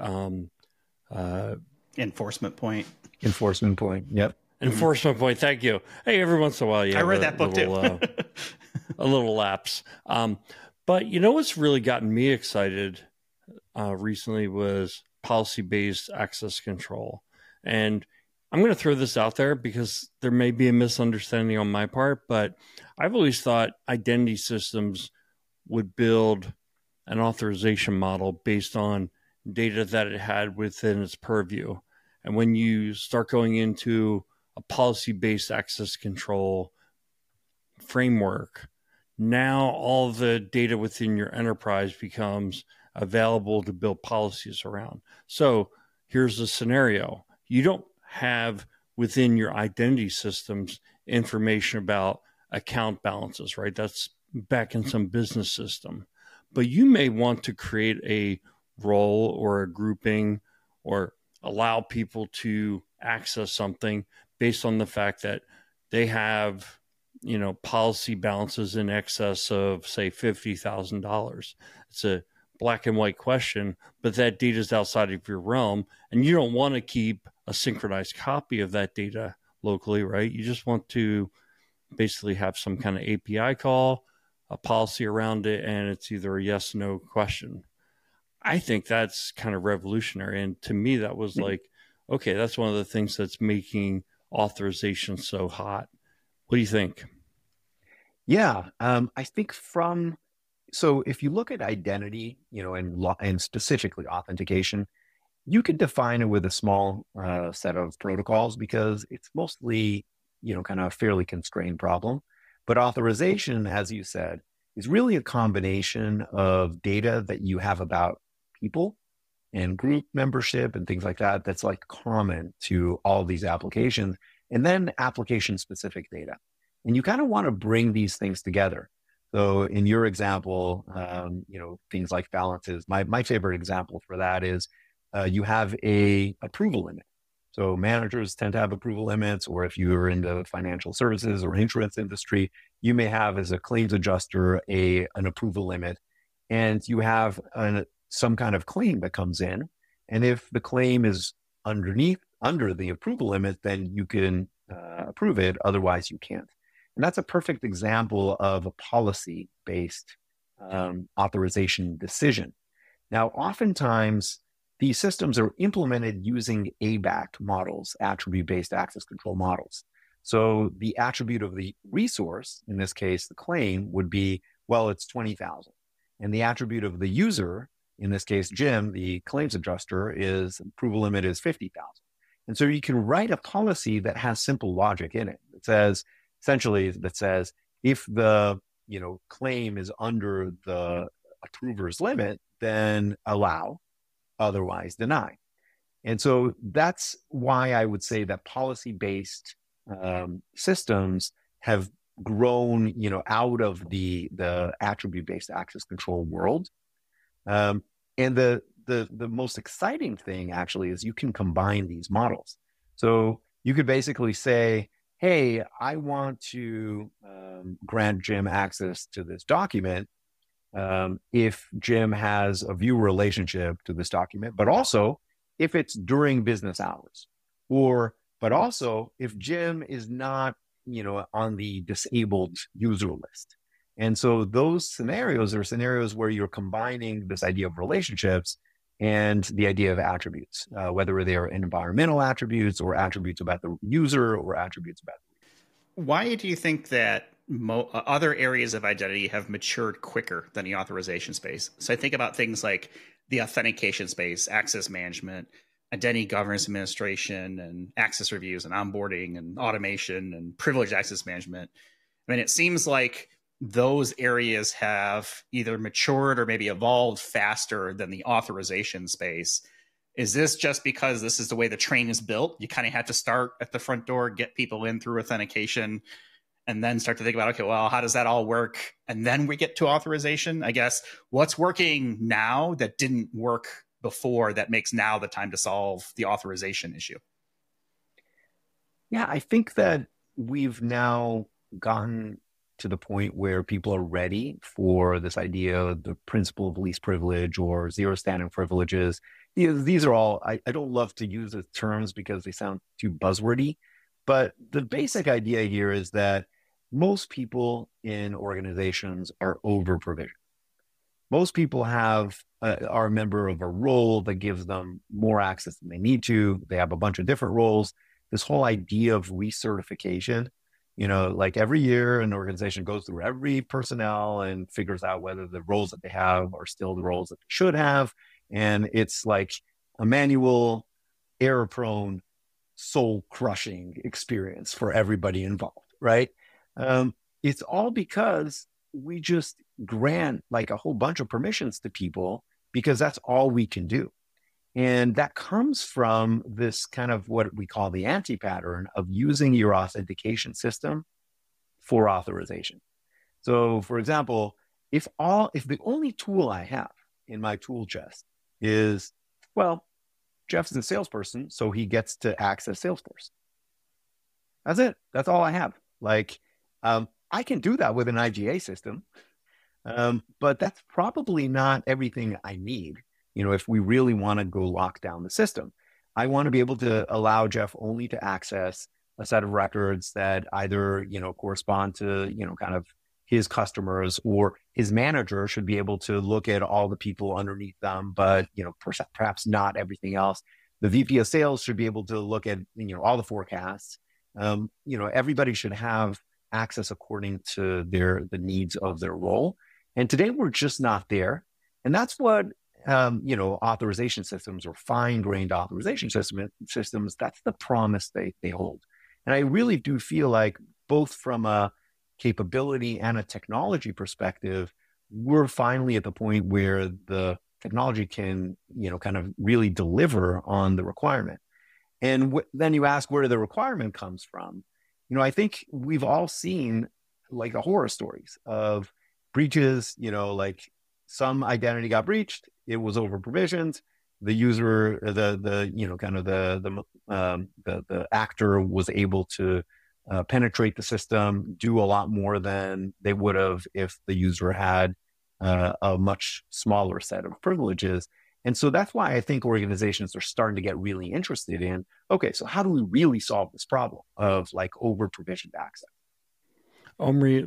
enforcement point. Enforcement point, yep. Enforcement point. Thank you. Hey, every once in a while, I read that book too. A little lapse. But what's really gotten me excited recently was policy-based access control. And I'm going to throw this out there because there may be a misunderstanding on my part, but I've always thought identity systems would build an authorization model based on data that it had within its purview. And when you start going into a policy-based access control framework, now all the data within your enterprise becomes available to build policies around. So here's the scenario. You don't have within your identity systems information about account balances, right? That's back in some business system. But you may want to create a role or a grouping or allow people to access something based on the fact that they have, policy balances in excess of, say, $50,000. It's a black and white question, but that data is outside of your realm, and you don't want to keep a synchronized copy of that data locally, right? You just want to basically have some kind of API call, a policy around it, and it's either a yes, no question. I think that's kind of revolutionary. And to me, that was like, okay, that's one of the things that's making authorization so hot. What do you think? Yeah, I think so if you look at identity, and specifically authentication, you could define it with a small set of protocols because it's mostly, kind of a fairly constrained problem. But authorization, as you said, is really a combination of data that you have about people and group membership and things like that. That's like common to all these applications, and then application specific data. And you kind of want to bring these things together. So in your example, things like balances, my favorite example for that is you have a approval limit. So managers tend to have approval limits, or if you're in the financial services or insurance industry, you may have as a claims adjuster an approval limit, and you have some kind of claim that comes in. And if the claim is under the approval limit, then you can approve it. Otherwise, you can't. And that's a perfect example of a policy-based authorization decision. Now, oftentimes, these systems are implemented using ABAC models, attribute-based access control models. So the attribute of the resource, in this case, the claim, would be, well, it's 20,000. And the attribute of the user, in this case, Jim, the claims adjuster, is approval limit is 50,000. And so you can write a policy that has simple logic in it. It says, essentially, if the claim is under the approver's limit, then allow, otherwise deny. And so that's why I would say that policy-based systems have grown, out of the attribute-based access control world. And the most exciting thing actually is you can combine these models. So you could basically say, hey, I want to grant Jim access to this document if Jim has a view relationship to this document, but also if it's during business hours, but also if Jim is not, on the disabled user list. And so those scenarios are scenarios where you're combining this idea of relationships and the idea of attributes, whether they are environmental attributes or attributes about the user or attributes about the user. Why do you think that other areas of identity have matured quicker than the authorization space? So I think about things like the authentication space, access management, identity governance administration, and access reviews and onboarding and automation and privileged access management. I mean, it seems like those areas have either matured or maybe evolved faster than the authorization space. Is this just because this is the way the train is built? You kind of have to start at the front door, get people in through authentication, and then start to think about, okay, well, how does that all work? And then we get to authorization. I guess what's working now that didn't work before that makes now the time to solve the authorization issue? Yeah, I think that we've now gotten to the point where people are ready for this idea of the principle of least privilege or zero standing privileges. These are all, I don't love to use the terms because they sound too buzzwordy, but the basic idea here is that most people in organizations are over-provisioned. Most people are a member of a role that gives them more access than they need to. They have a bunch of different roles. This whole idea of recertification, like every year an organization goes through every personnel and figures out whether the roles that they have are still the roles that they should have. And it's like a manual, error-prone, soul-crushing experience for everybody involved, right? It's all because we just grant like a whole bunch of permissions to people because that's all we can do. And that comes from this kind of what we call the anti-pattern of using your authentication system for authorization. So for example, if the only tool I have in my tool chest is, well, Jeff's a salesperson, so he gets to access Salesforce. That's it. That's all I have. I can do that with an IGA system, but that's probably not everything I need. If we really want to go lock down the system, I want to be able to allow Jeff only to access a set of records that either, correspond to, kind of his customers, or his manager should be able to look at all the people underneath them, but, perhaps not everything else. The VP of sales should be able to look at, all the forecasts. Everybody should have access according to the needs of their role. And today we're just not there. And that's what, authorization systems or fine-grained authorization systems, that's the promise they hold. And I really do feel like both from a capability and a technology perspective, we're finally at the point where the technology can, kind of really deliver on the requirement. And then you ask where the requirement comes from. I think we've all seen like the horror stories of breaches, like some identity got breached, it was over provisioned, the user, the actor was able to penetrate the system, do a lot more than they would have if the user had a much smaller set of privileges. And so that's why I think organizations are starting to get really interested in, okay, so how do we really solve this problem of like over provisioned access? Omri,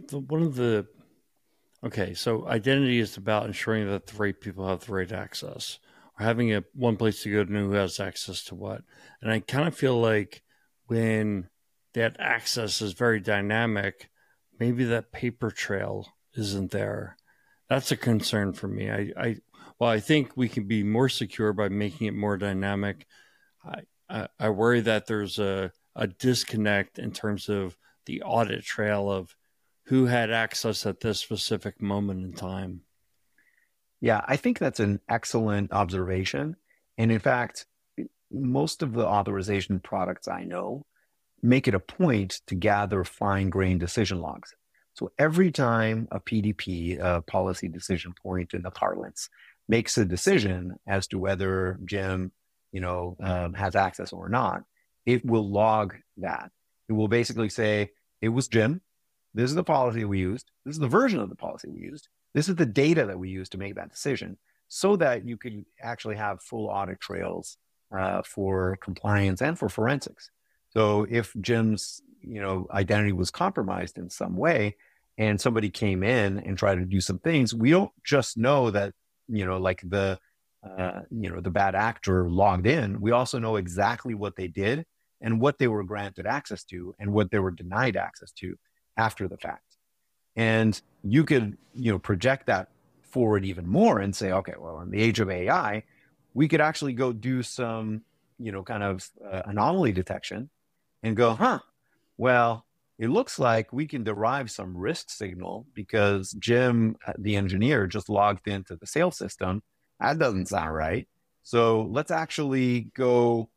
so identity is about ensuring that the right people have the right access, or having one place to go to know who has access to what. And I kind of feel like when that access is very dynamic, maybe that paper trail isn't there. That's a concern for me. I think we can be more secure by making it more dynamic. I worry that there's a disconnect in terms of the audit trail of who had access at this specific moment in time. Yeah, I think that's an excellent observation. And in fact, most of the authorization products I know make it a point to gather fine-grained decision logs. So every time a PDP, a policy decision point in the parlance, makes a decision as to whether Jim, has access or not, it will log that. It will basically say, it was Jim. This is the policy we used. This is the version of the policy we used. This is the data that we used to make that decision, so that you can actually have full audit trails for compliance and for forensics. So if Jim's, identity was compromised in some way and somebody came in and tried to do some things, we don't just know that, the bad actor logged in. We also know exactly what they did and what they were granted access to and what they were denied access to after the fact. And you could, project that forward even more and say, okay, well, in the age of AI, we could actually go do some, anomaly detection and go, well, it looks like we can derive some risk signal because Jim, the engineer, just logged into the sales system. That doesn't sound right. So let's actually go,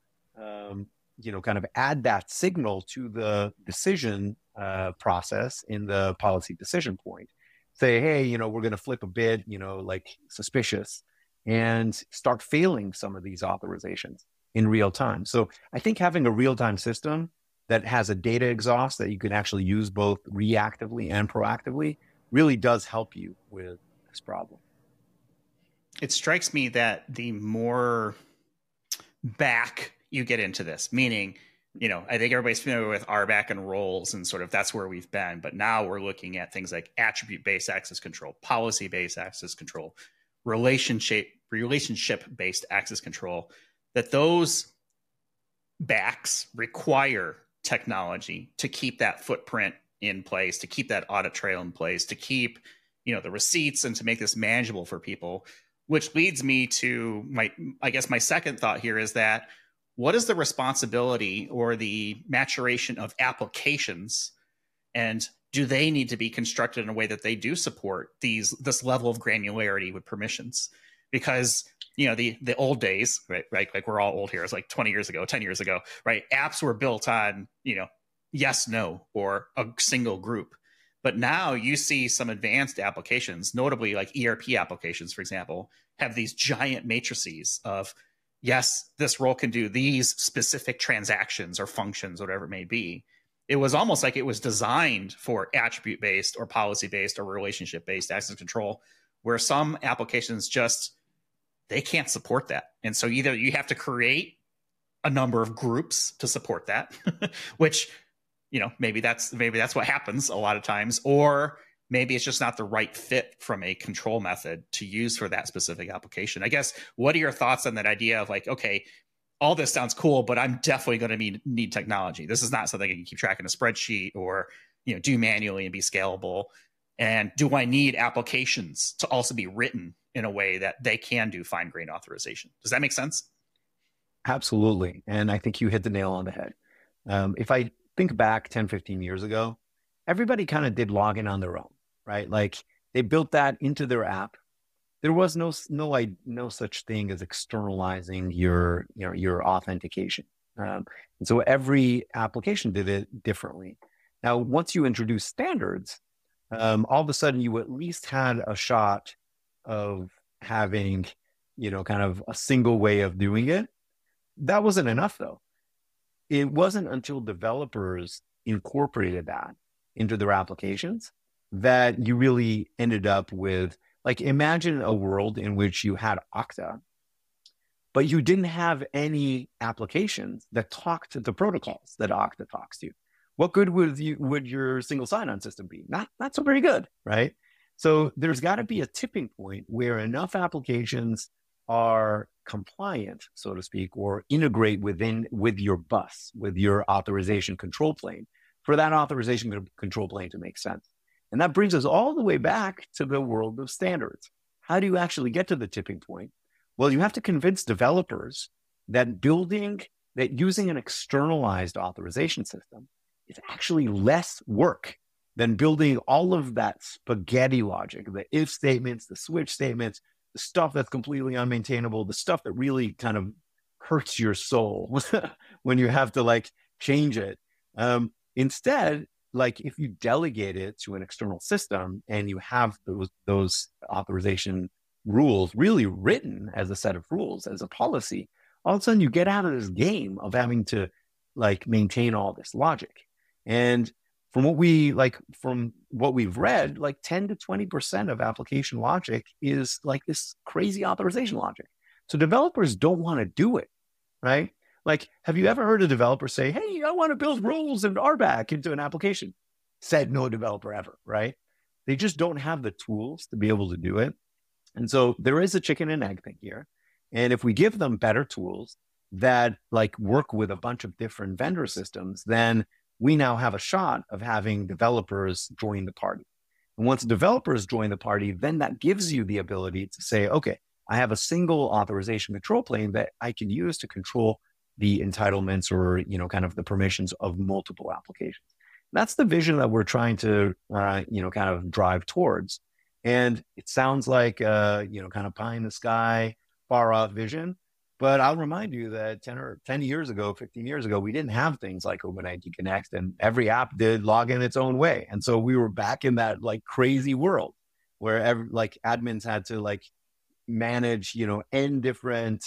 add that signal to the decision process in the policy decision point. Say, hey, we're going to flip a bid, like suspicious, and start failing some of these authorizations in real time. So I think having a real-time system that has a data exhaust that you can actually use both reactively and proactively really does help you with this problem. It strikes me that the more back you get into this, meaning, I think everybody's familiar with RBAC and roles and sort of that's where we've been. But now we're looking at things like attribute-based access control, policy-based access control, relationship-based access control, that those backs require technology to keep that footprint in place, to keep that audit trail in place, to keep, the receipts and to make this manageable for people, which leads me to my second thought here is that what is the responsibility or the maturation of applications, and do they need to be constructed in a way that they do support this level of granularity with permissions? Because the old days, right? Like we're all old here. It's like 20 years ago, 10 years ago, right? Apps were built on, yes, no, or a single group. But now you see some advanced applications, notably like ERP applications, for example, have these giant matrices of, yes, this role can do these specific transactions or functions, whatever it may be. It was almost like it was designed for attribute-based or policy-based or relationship-based access control, where some applications they can't support that. And so either you have to create a number of groups to support that, which, maybe that's what happens a lot of times, or maybe it's just not the right fit from a control method to use for that specific application. I guess, what are your thoughts on that idea of like, okay, all this sounds cool, but I'm definitely going to need technology. This is not something I can keep track in a spreadsheet or, do manually and be scalable. And do I need applications to also be written in a way that they can do fine-grained authorization? Does that make sense? Absolutely. And I think you hit the nail on the head. If I think back 10, 15 years ago, everybody kind of did login on their own, right? Like they built that into their app. There was no such thing as externalizing your authentication. And so every application did it differently. Now, once you introduce standards, all of a sudden you at least had a shot of having, kind of a single way of doing it. That wasn't enough though. It wasn't until developers incorporated that into their applications that you really ended up with, like, imagine a world in which you had Okta, but you didn't have any applications that talked to the protocols that Okta talks to. What good would your single sign-on system be? Not so very good, right? So there's got to be a tipping point where enough applications are compliant, so to speak, or integrate with your bus, with your authorization control plane, for that authorization control plane to make sense. And that brings us all the way back to the world of standards. How do you actually get to the tipping point? Well, you have to convince developers that using an externalized authorization system is actually less work than building all of that spaghetti logic, the if statements, the switch statements, the stuff that's completely unmaintainable, the stuff that really kind of hurts your soul when you have to change it. Instead, if you delegate it to an external system and you have those authorization rules really written as a set of rules, as a policy, all of a sudden you get out of this game of having to maintain all this logic. And from what we've read, 10 to 20% of application logic is this crazy authorization logic. So developers don't want to do it, right? Have you ever heard a developer say, hey, I want to build rules and RBAC into an application? Said no developer ever, right? They just don't have the tools to be able to do it. And so there is a chicken and egg thing here. And if we give them better tools that work with a bunch of different vendor systems, then we now have a shot of having developers join the party. And once developers join the party, then that gives you the ability to say, okay, I have a single authorization control plane that I can use to control the entitlements or, kind of the permissions of multiple applications. That's the vision that we're trying to, kind of drive towards. And it sounds like, kind of pie in the sky, far off vision. But I'll remind you that 10 years ago, 15 years ago, we didn't have things like OpenID Connect, and every app did log in its own way. And so we were back in that crazy world where admins had to manage, n different,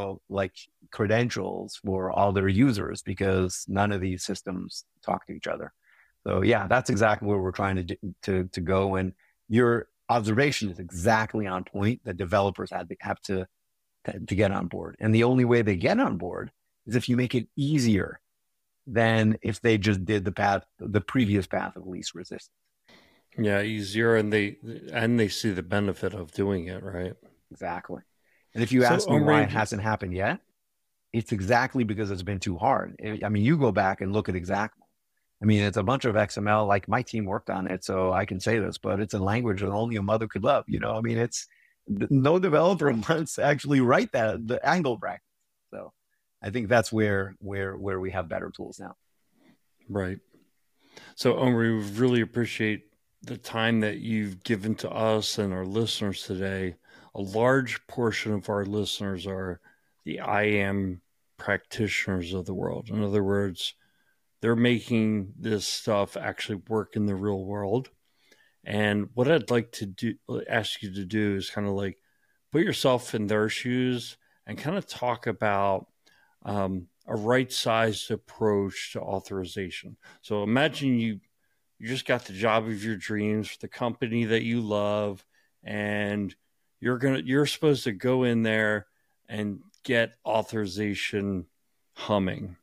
credentials for all their users because none of these systems talk to each other. So yeah, that's exactly where we're trying to go. And your observation is exactly on point, that developers have to get on board. And the only way they get on board is if you make it easier than if they just did the previous path of least resistance. Yeah, easier, and they see the benefit of doing it, right? Exactly. And if you ask me why it hasn't happened yet, it's exactly because it's been too hard. I mean, you go back and look at Xactable. I mean, it's a bunch of XML, my team worked on it, so I can say this, but it's a language that only a mother could love. I mean, it's no developer wants to actually write the angle bracket. So I think that's where we have better tools now. Right. So Omri, we really appreciate the time that you've given to us and our listeners today. A large portion of our listeners are the IAM practitioners of the world. In other words, they're making this stuff actually work in the real world. And what I'd like to ask you to do is kind of put yourself in their shoes and kind of talk about a right-sized approach to authorization. So imagine you just got the job of your dreams for the company that you love, and you're supposed to go in there and get authorization humming.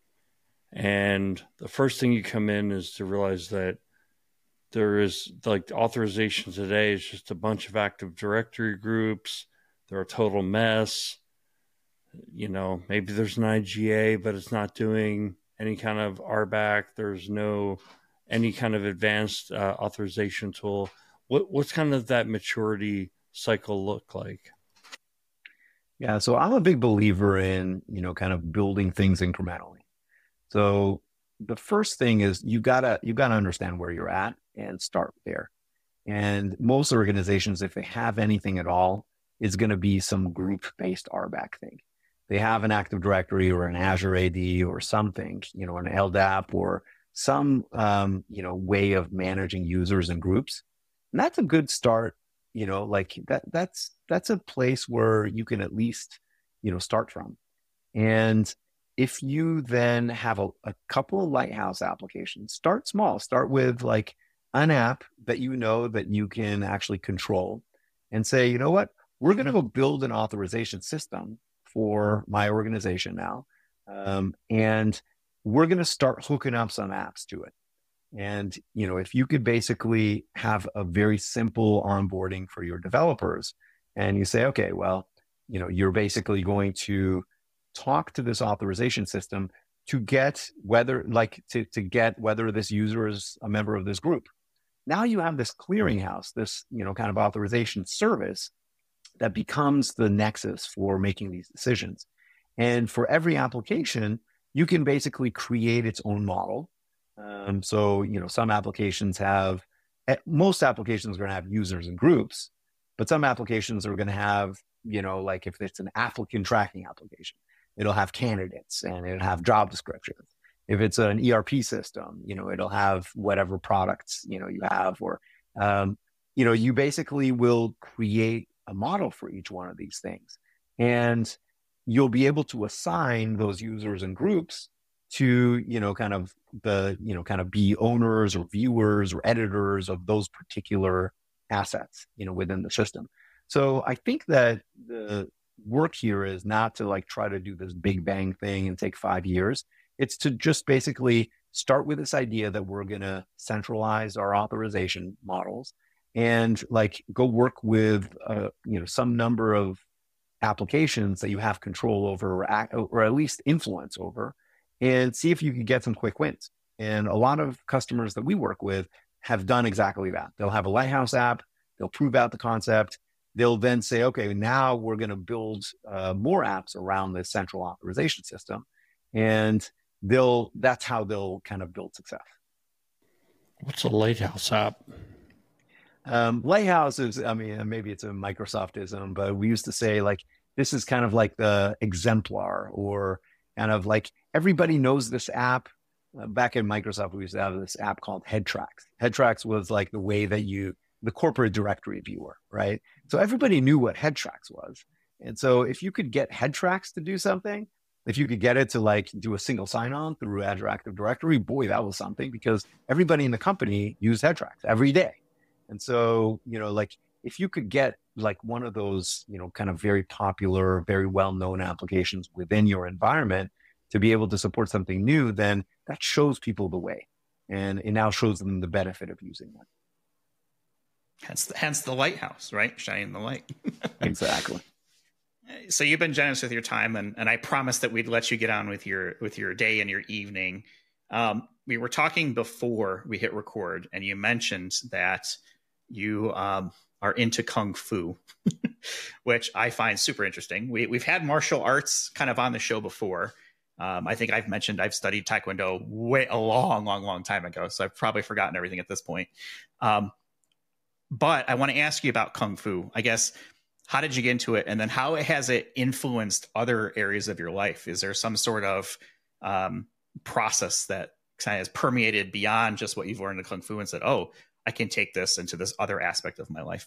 And the first thing you come in is to realize that there is authorization today is just a bunch of Active Directory groups. They're a total mess. Maybe there's an IGA, but it's not doing any kind of RBAC. There's no any kind of advanced authorization tool. What's kind of that maturity cycle look like? Yeah, so I'm a big believer in, kind of building things incrementally. So the first thing is you gotta understand where you're at and start there. And most organizations, if they have anything at all, is going to be some group-based RBAC thing. They have an Active Directory or an Azure AD or something, an LDAP or some, way of managing users and groups. And that's a good start, like that's a place where you can at least, start from. And if you then have a couple of lighthouse applications, start small, start with like an app that that you can actually control and say, you know what, we're going to go build an authorization system for my organization now. And we're going to start hooking up some apps to it. And, if you could basically have a very simple onboarding for your developers and you say, okay, well, you're basically going to talk to this authorization system to get whether this user is a member of this group. Now you have this clearinghouse, this, kind of authorization service that becomes the nexus for making these decisions. And for every application, you can basically create its own model. So, some applications most applications are going to have users and groups, but some applications are going to have, like if it's an applicant tracking application, it'll have candidates and it'll have job descriptions. If it's an ERP system, it'll have whatever products, you have, or, you basically will create a model for each one of these things. And you'll be able to assign those users and groups to, kind of be owners or viewers or editors of those particular assets, within the system. So I think that the work here is not to like try to do this big bang thing and take 5 years. It's to just basically start with this idea that we're going to centralize our authorization models and like go work with, some number of applications that you have control over or at least influence over, and see if you can get some quick wins. And a lot of customers that we work with have done exactly that. They'll have a lighthouse app, they'll prove out the concept, they'll then say, okay, now we're going to build more apps around this central authorization system. And that's how they'll kind of build success. What's a lighthouse app? Lighthouse is, maybe it's a Microsoftism, but we used to say like, this is kind of like the exemplar, or kind of like everybody knows this app. Back in Microsoft, we used to have this app called HeadTracks. HeadTracks was like the way that the corporate directory viewer, right? So everybody knew what HeadTracks was. And so if you could get HeadTracks to do something, if you could get it to like do a single sign-on through Azure Active Directory, boy, that was something, because everybody in the company used HeadTracks every day. And so, like if you could get like one of those, kind of very popular, very well-known applications within your environment to be able to support something new, then that shows people the way. And it now shows them the benefit of using that. Hence the lighthouse, right? Shining the light. Exactly. So you've been generous with your time, and I promised that we'd let you get on with your day and your evening. We were talking before we hit record, and you mentioned that you are into Kung Fu, which I find super interesting. We've had martial arts kind of on the show before. I think I've mentioned I've studied Taekwondo a long time ago, so I've probably forgotten everything at this point. But I want to ask you about Kung Fu. I guess, how did you get into it? And then how has it influenced other areas of your life? Is there some sort of process that kind of has permeated beyond just what you've learned in Kung Fu and said, oh, I can take this into this other aspect of my life?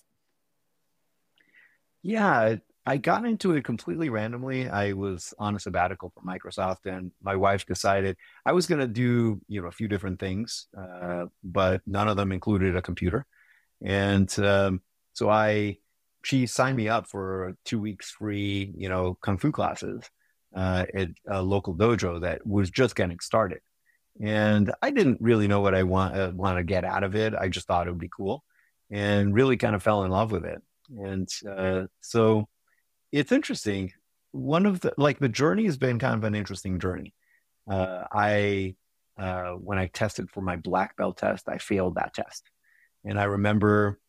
Yeah, I got into it completely randomly. I was on a sabbatical from Microsoft, and my wife decided I was going to do, a few different things, but none of them included a computer. And so she signed me up for 2 weeks free, Kung Fu classes at a local dojo that was just getting started. And I didn't really know what I want to get out of it. I just thought it would be cool, and really kind of fell in love with it. And so it's interesting. The journey has been kind of an interesting journey. When I tested for my black belt test, I failed that test. And I remember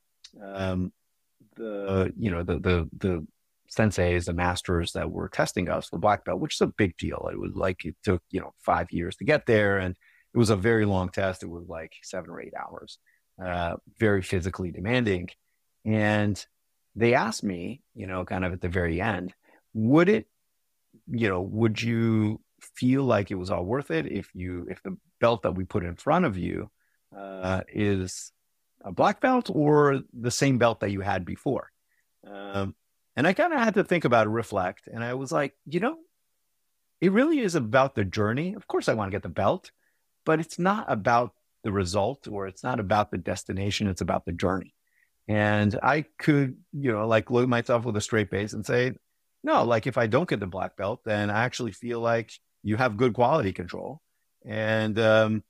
the senseis, the masters that were testing us for black belt, which is a big deal. It was like, it took, 5 years to get there. And it it was a very long test. It was like 7 or 8 hours, very physically demanding. And they asked me, kind of at the very end, would you feel like it was all worth it if the belt that we put in front of you is a black belt or the same belt that you had before? And I kind of had to think about it, reflect. And I was like, it really is about the journey. Of course, I want to get the belt, but it's not about the result, or it's not about the destination. It's about the journey. And I could, like look at myself with a straight face and say, no, like if I don't get the black belt, then I actually feel like you have good quality control. And, that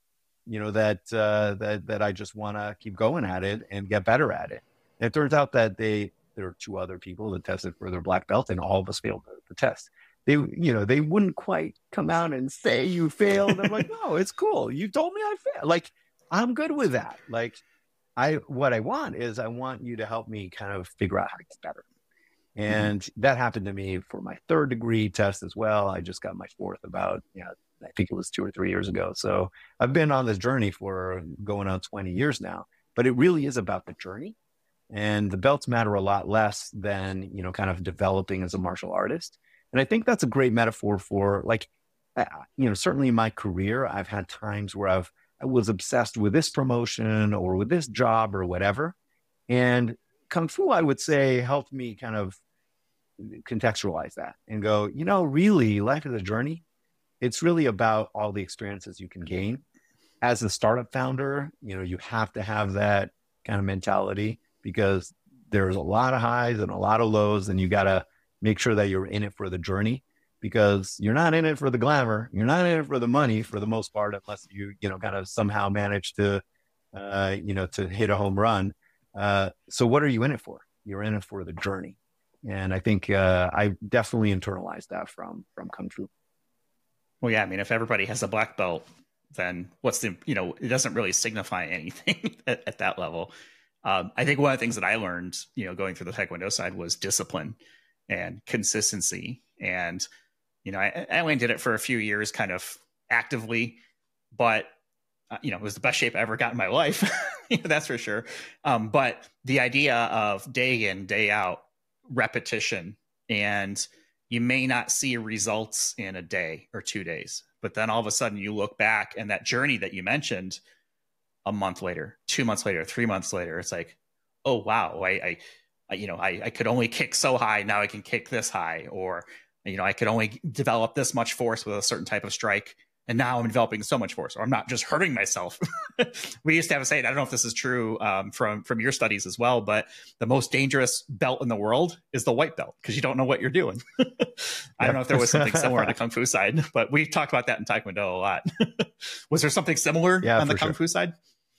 I just want to keep going at it and get better at it. And it turns out that there are 2 other people that tested for their black belt, and all of us failed the test. They wouldn't quite come out and say you failed. I'm like, no, it's cool. You told me I failed. Like, I'm good with that. Like, what I want you to help me kind of figure out how to get better. And that happened to me for my 3rd degree test as well. I just got my 4th about, I think it was 2 or 3 years ago. So I've been on this journey for going on 20 years now, but it really is about the journey. And the belts matter a lot less than, kind of developing as a martial artist. And I think that's a great metaphor for like, certainly in my career, I've had times where I was obsessed with this promotion or with this job or whatever. And Kung Fu, I would say, helped me kind of contextualize that and go, really, life is a journey. It's really about all the experiences you can gain. As a startup founder, you have to have that kind of mentality, because there's a lot of highs and a lot of lows, and you got to make sure that you're in it for the journey, because you're not in it for the glamour. You're not in it for the money for the most part, unless you, kind of somehow manage to, to hit a home run. So what are you in it for? You're in it for the journey. And I think I definitely internalized that from Kung Fu. Well, yeah, I mean, if everybody has a black belt, then it doesn't really signify anything at that level. I think one of the things that I learned, going through the Taekwondo side, was discipline and consistency. And, I only did it for a few years kind of actively, but, it was the best shape I ever got in my life. That's for sure. But the idea of day in, day out repetition, and you may not see results in a day or 2 days, but then all of a sudden you look back, and that journey that you mentioned, a month later, 2 months later, 3 months later, it's like, oh, wow, I could only kick so high. Now I can kick this high, or, I could only develop this much force with a certain type of strike, and now I'm developing so much force, or I'm not just hurting myself. We used to have a saying, I don't know if this is true from your studies as well, but the most dangerous belt in the world is the white belt, because you don't know what you're doing. I don't know if there was something similar on the Kung Fu side, but we talked about that in Taekwondo a lot. Was there something similar on the Kung Fu side?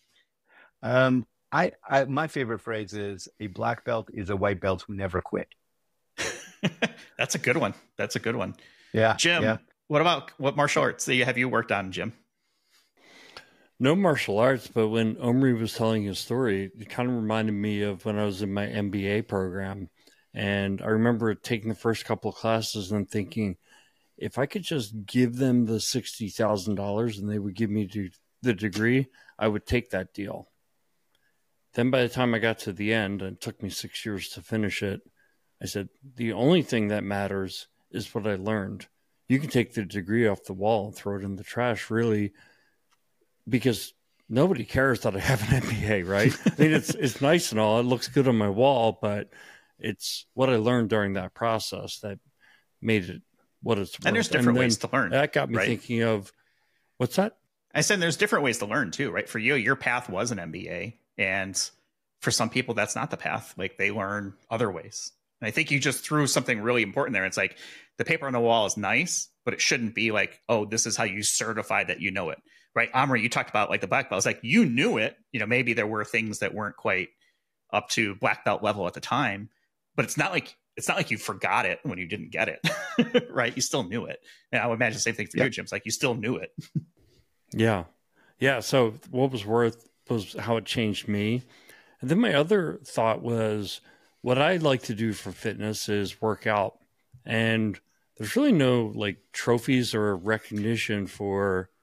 My favorite phrase is, a black belt is a white belt who never quit. That's a good one. Yeah. Jim, yeah. What martial arts have you worked on, Jim? No martial arts, but when Omri was telling his story, it kind of reminded me of when I was in my MBA program. And I remember taking the first couple of classes and thinking, if I could just give them the $60,000 and they would give me the degree, I would take that deal. Then by the time I got to the end, and it took me 6 years to finish it, I said, the only thing that matters is what I learned. You can take the degree off the wall and throw it in the trash, really, because nobody cares that I have an MBA, right? I mean, it's nice and all. It looks good on my wall, but it's what I learned during that process that made it what it's worth. And there's different ways to learn. That got me thinking of, what's that? I said there's different ways to learn too, right? For you, your path was an MBA. And for some people, that's not the path. Like, they learn other ways. And I think you just threw something really important there. It's like, the paper on the wall is nice, but it shouldn't be like, oh, this is how you certify that you know it, right? Omri, you talked about like the black belt. It's like, you knew it. Maybe there were things that weren't quite up to black belt level at the time, but it's not like you forgot it when you didn't get it, right? You still knew it. And I would imagine the same thing for you, Jim. It's like, you still knew it. Yeah. So what was worth was how it changed me. And then my other thought was, what I like to do for fitness is work out. And there's really no like trophies or recognition for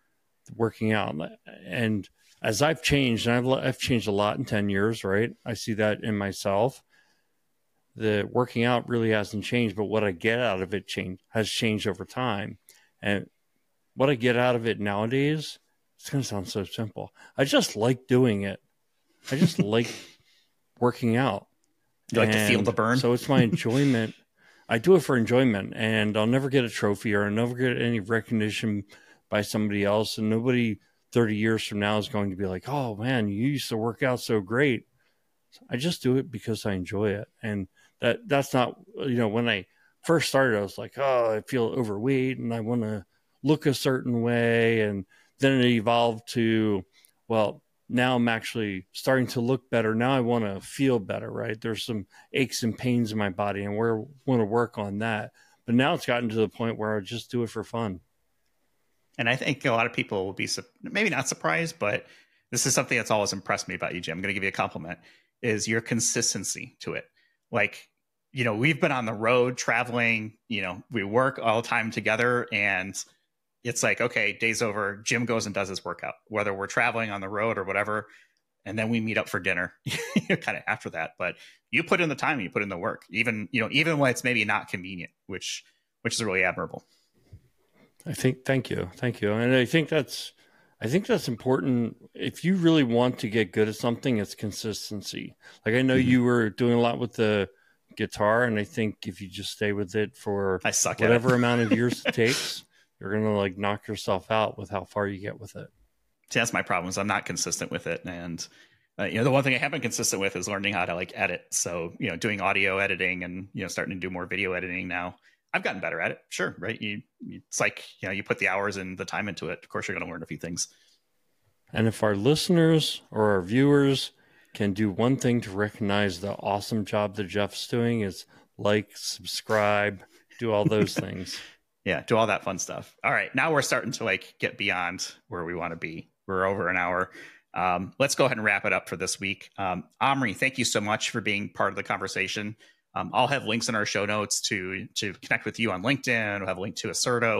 working out. And as I've changed, and I've changed a lot in 10 years, right? I see that in myself. The working out really hasn't changed, but what I get out of it has changed over time. And what I get out of it nowadays, it's going to sound so simple. I just like doing it. I just like working out. You like to feel the burn? So it's my enjoyment. I do it for enjoyment, and I'll never get a trophy or I'll never get any recognition by somebody else. And nobody 30 years from now is going to be like, oh man, you used to work out so great. I just do it because I enjoy it. And that's not, when I first started, I was like, oh, I feel overweight and I want to look a certain way. And then it evolved to, well, now I'm actually starting to look better. Now I want to feel better, right? There's some aches and pains in my body and we want to work on that. But now it's gotten to the point where I just do it for fun. And I think a lot of people will be maybe not surprised, but this is something that's always impressed me about you, Jim. I'm going to give you a compliment, is your consistency to it. Like, we've been on the road traveling, we work all the time together, and it's like, okay, day's over, Jim goes and does his workout, whether we're traveling on the road or whatever. And then we meet up for dinner kind of after that. But you put in the time, you put in the work, even when it's maybe not convenient, which is really admirable. Thank you. And I think that's important. If you really want to get good at something, it's consistency. Like I know you were doing a lot with the guitar, and I think if you just stay with it for whatever amount of years it takes, you're going to like knock yourself out with how far you get with it. See, that's my problem, is I'm not consistent with it. And, the one thing I have been consistent with is learning how to like edit. So, doing audio editing and, starting to do more video editing now. I've gotten better at it. Sure. Right. It's like, you put the hours and the time into it. Of course, you're going to learn a few things. And if our listeners or our viewers can do one thing to recognize the awesome job that Jeff's doing, is like, subscribe, do all those things. Yeah. Do all that fun stuff. All right. Now we're starting to like get beyond where we want to be. We're over an hour. Let's go ahead and wrap it up for this week. Omri, thank you so much for being part of the conversation. I'll have links in our show notes to connect with you on LinkedIn. We'll have a link to Aserto,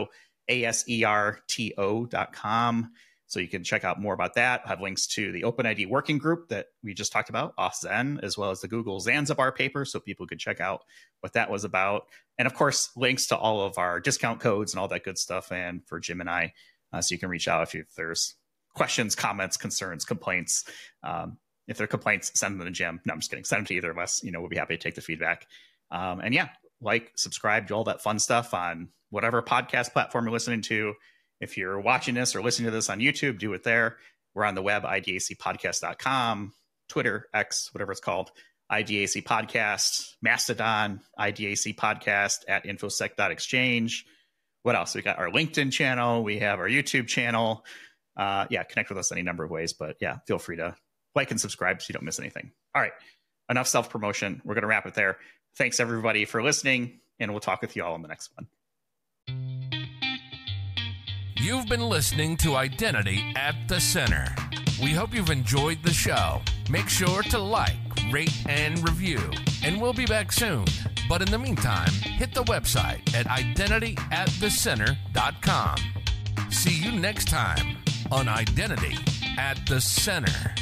aserto.com. So you can check out more about that. I'll have links to the OpenID working group that we just talked about, Auth-Zen, as well as the Google Zanzibar paper, so people could check out what that was about. And of course, links to all of our discount codes and all that good stuff. And for Jim and I, so you can reach out if there's questions, comments, concerns, complaints. If they're complaints, send them to Jim. No, I'm just kidding. Send them to either of us. We'll be happy to take the feedback. And yeah, subscribe, do all that fun stuff on whatever podcast platform you're listening to. If you're watching this or listening to this on YouTube, do it there. We're on the web, idacpodcast.com, Twitter, X, whatever it's called, IDAC Podcast, Mastodon, IDAC Podcast at infosec.exchange. What else? We got our LinkedIn channel. We have our YouTube channel. Connect with us any number of ways. But yeah, feel free to like and subscribe so you don't miss anything. All right. Enough self-promotion. We're going to wrap it there. Thanks, everybody, for listening, and we'll talk with you all in the next one. You've been listening to Identity at the Center. We hope you've enjoyed the show. Make sure to like, rate, and review. And we'll be back soon. But in the meantime, hit the website at identityatthecenter.com. See you next time on Identity at the Center.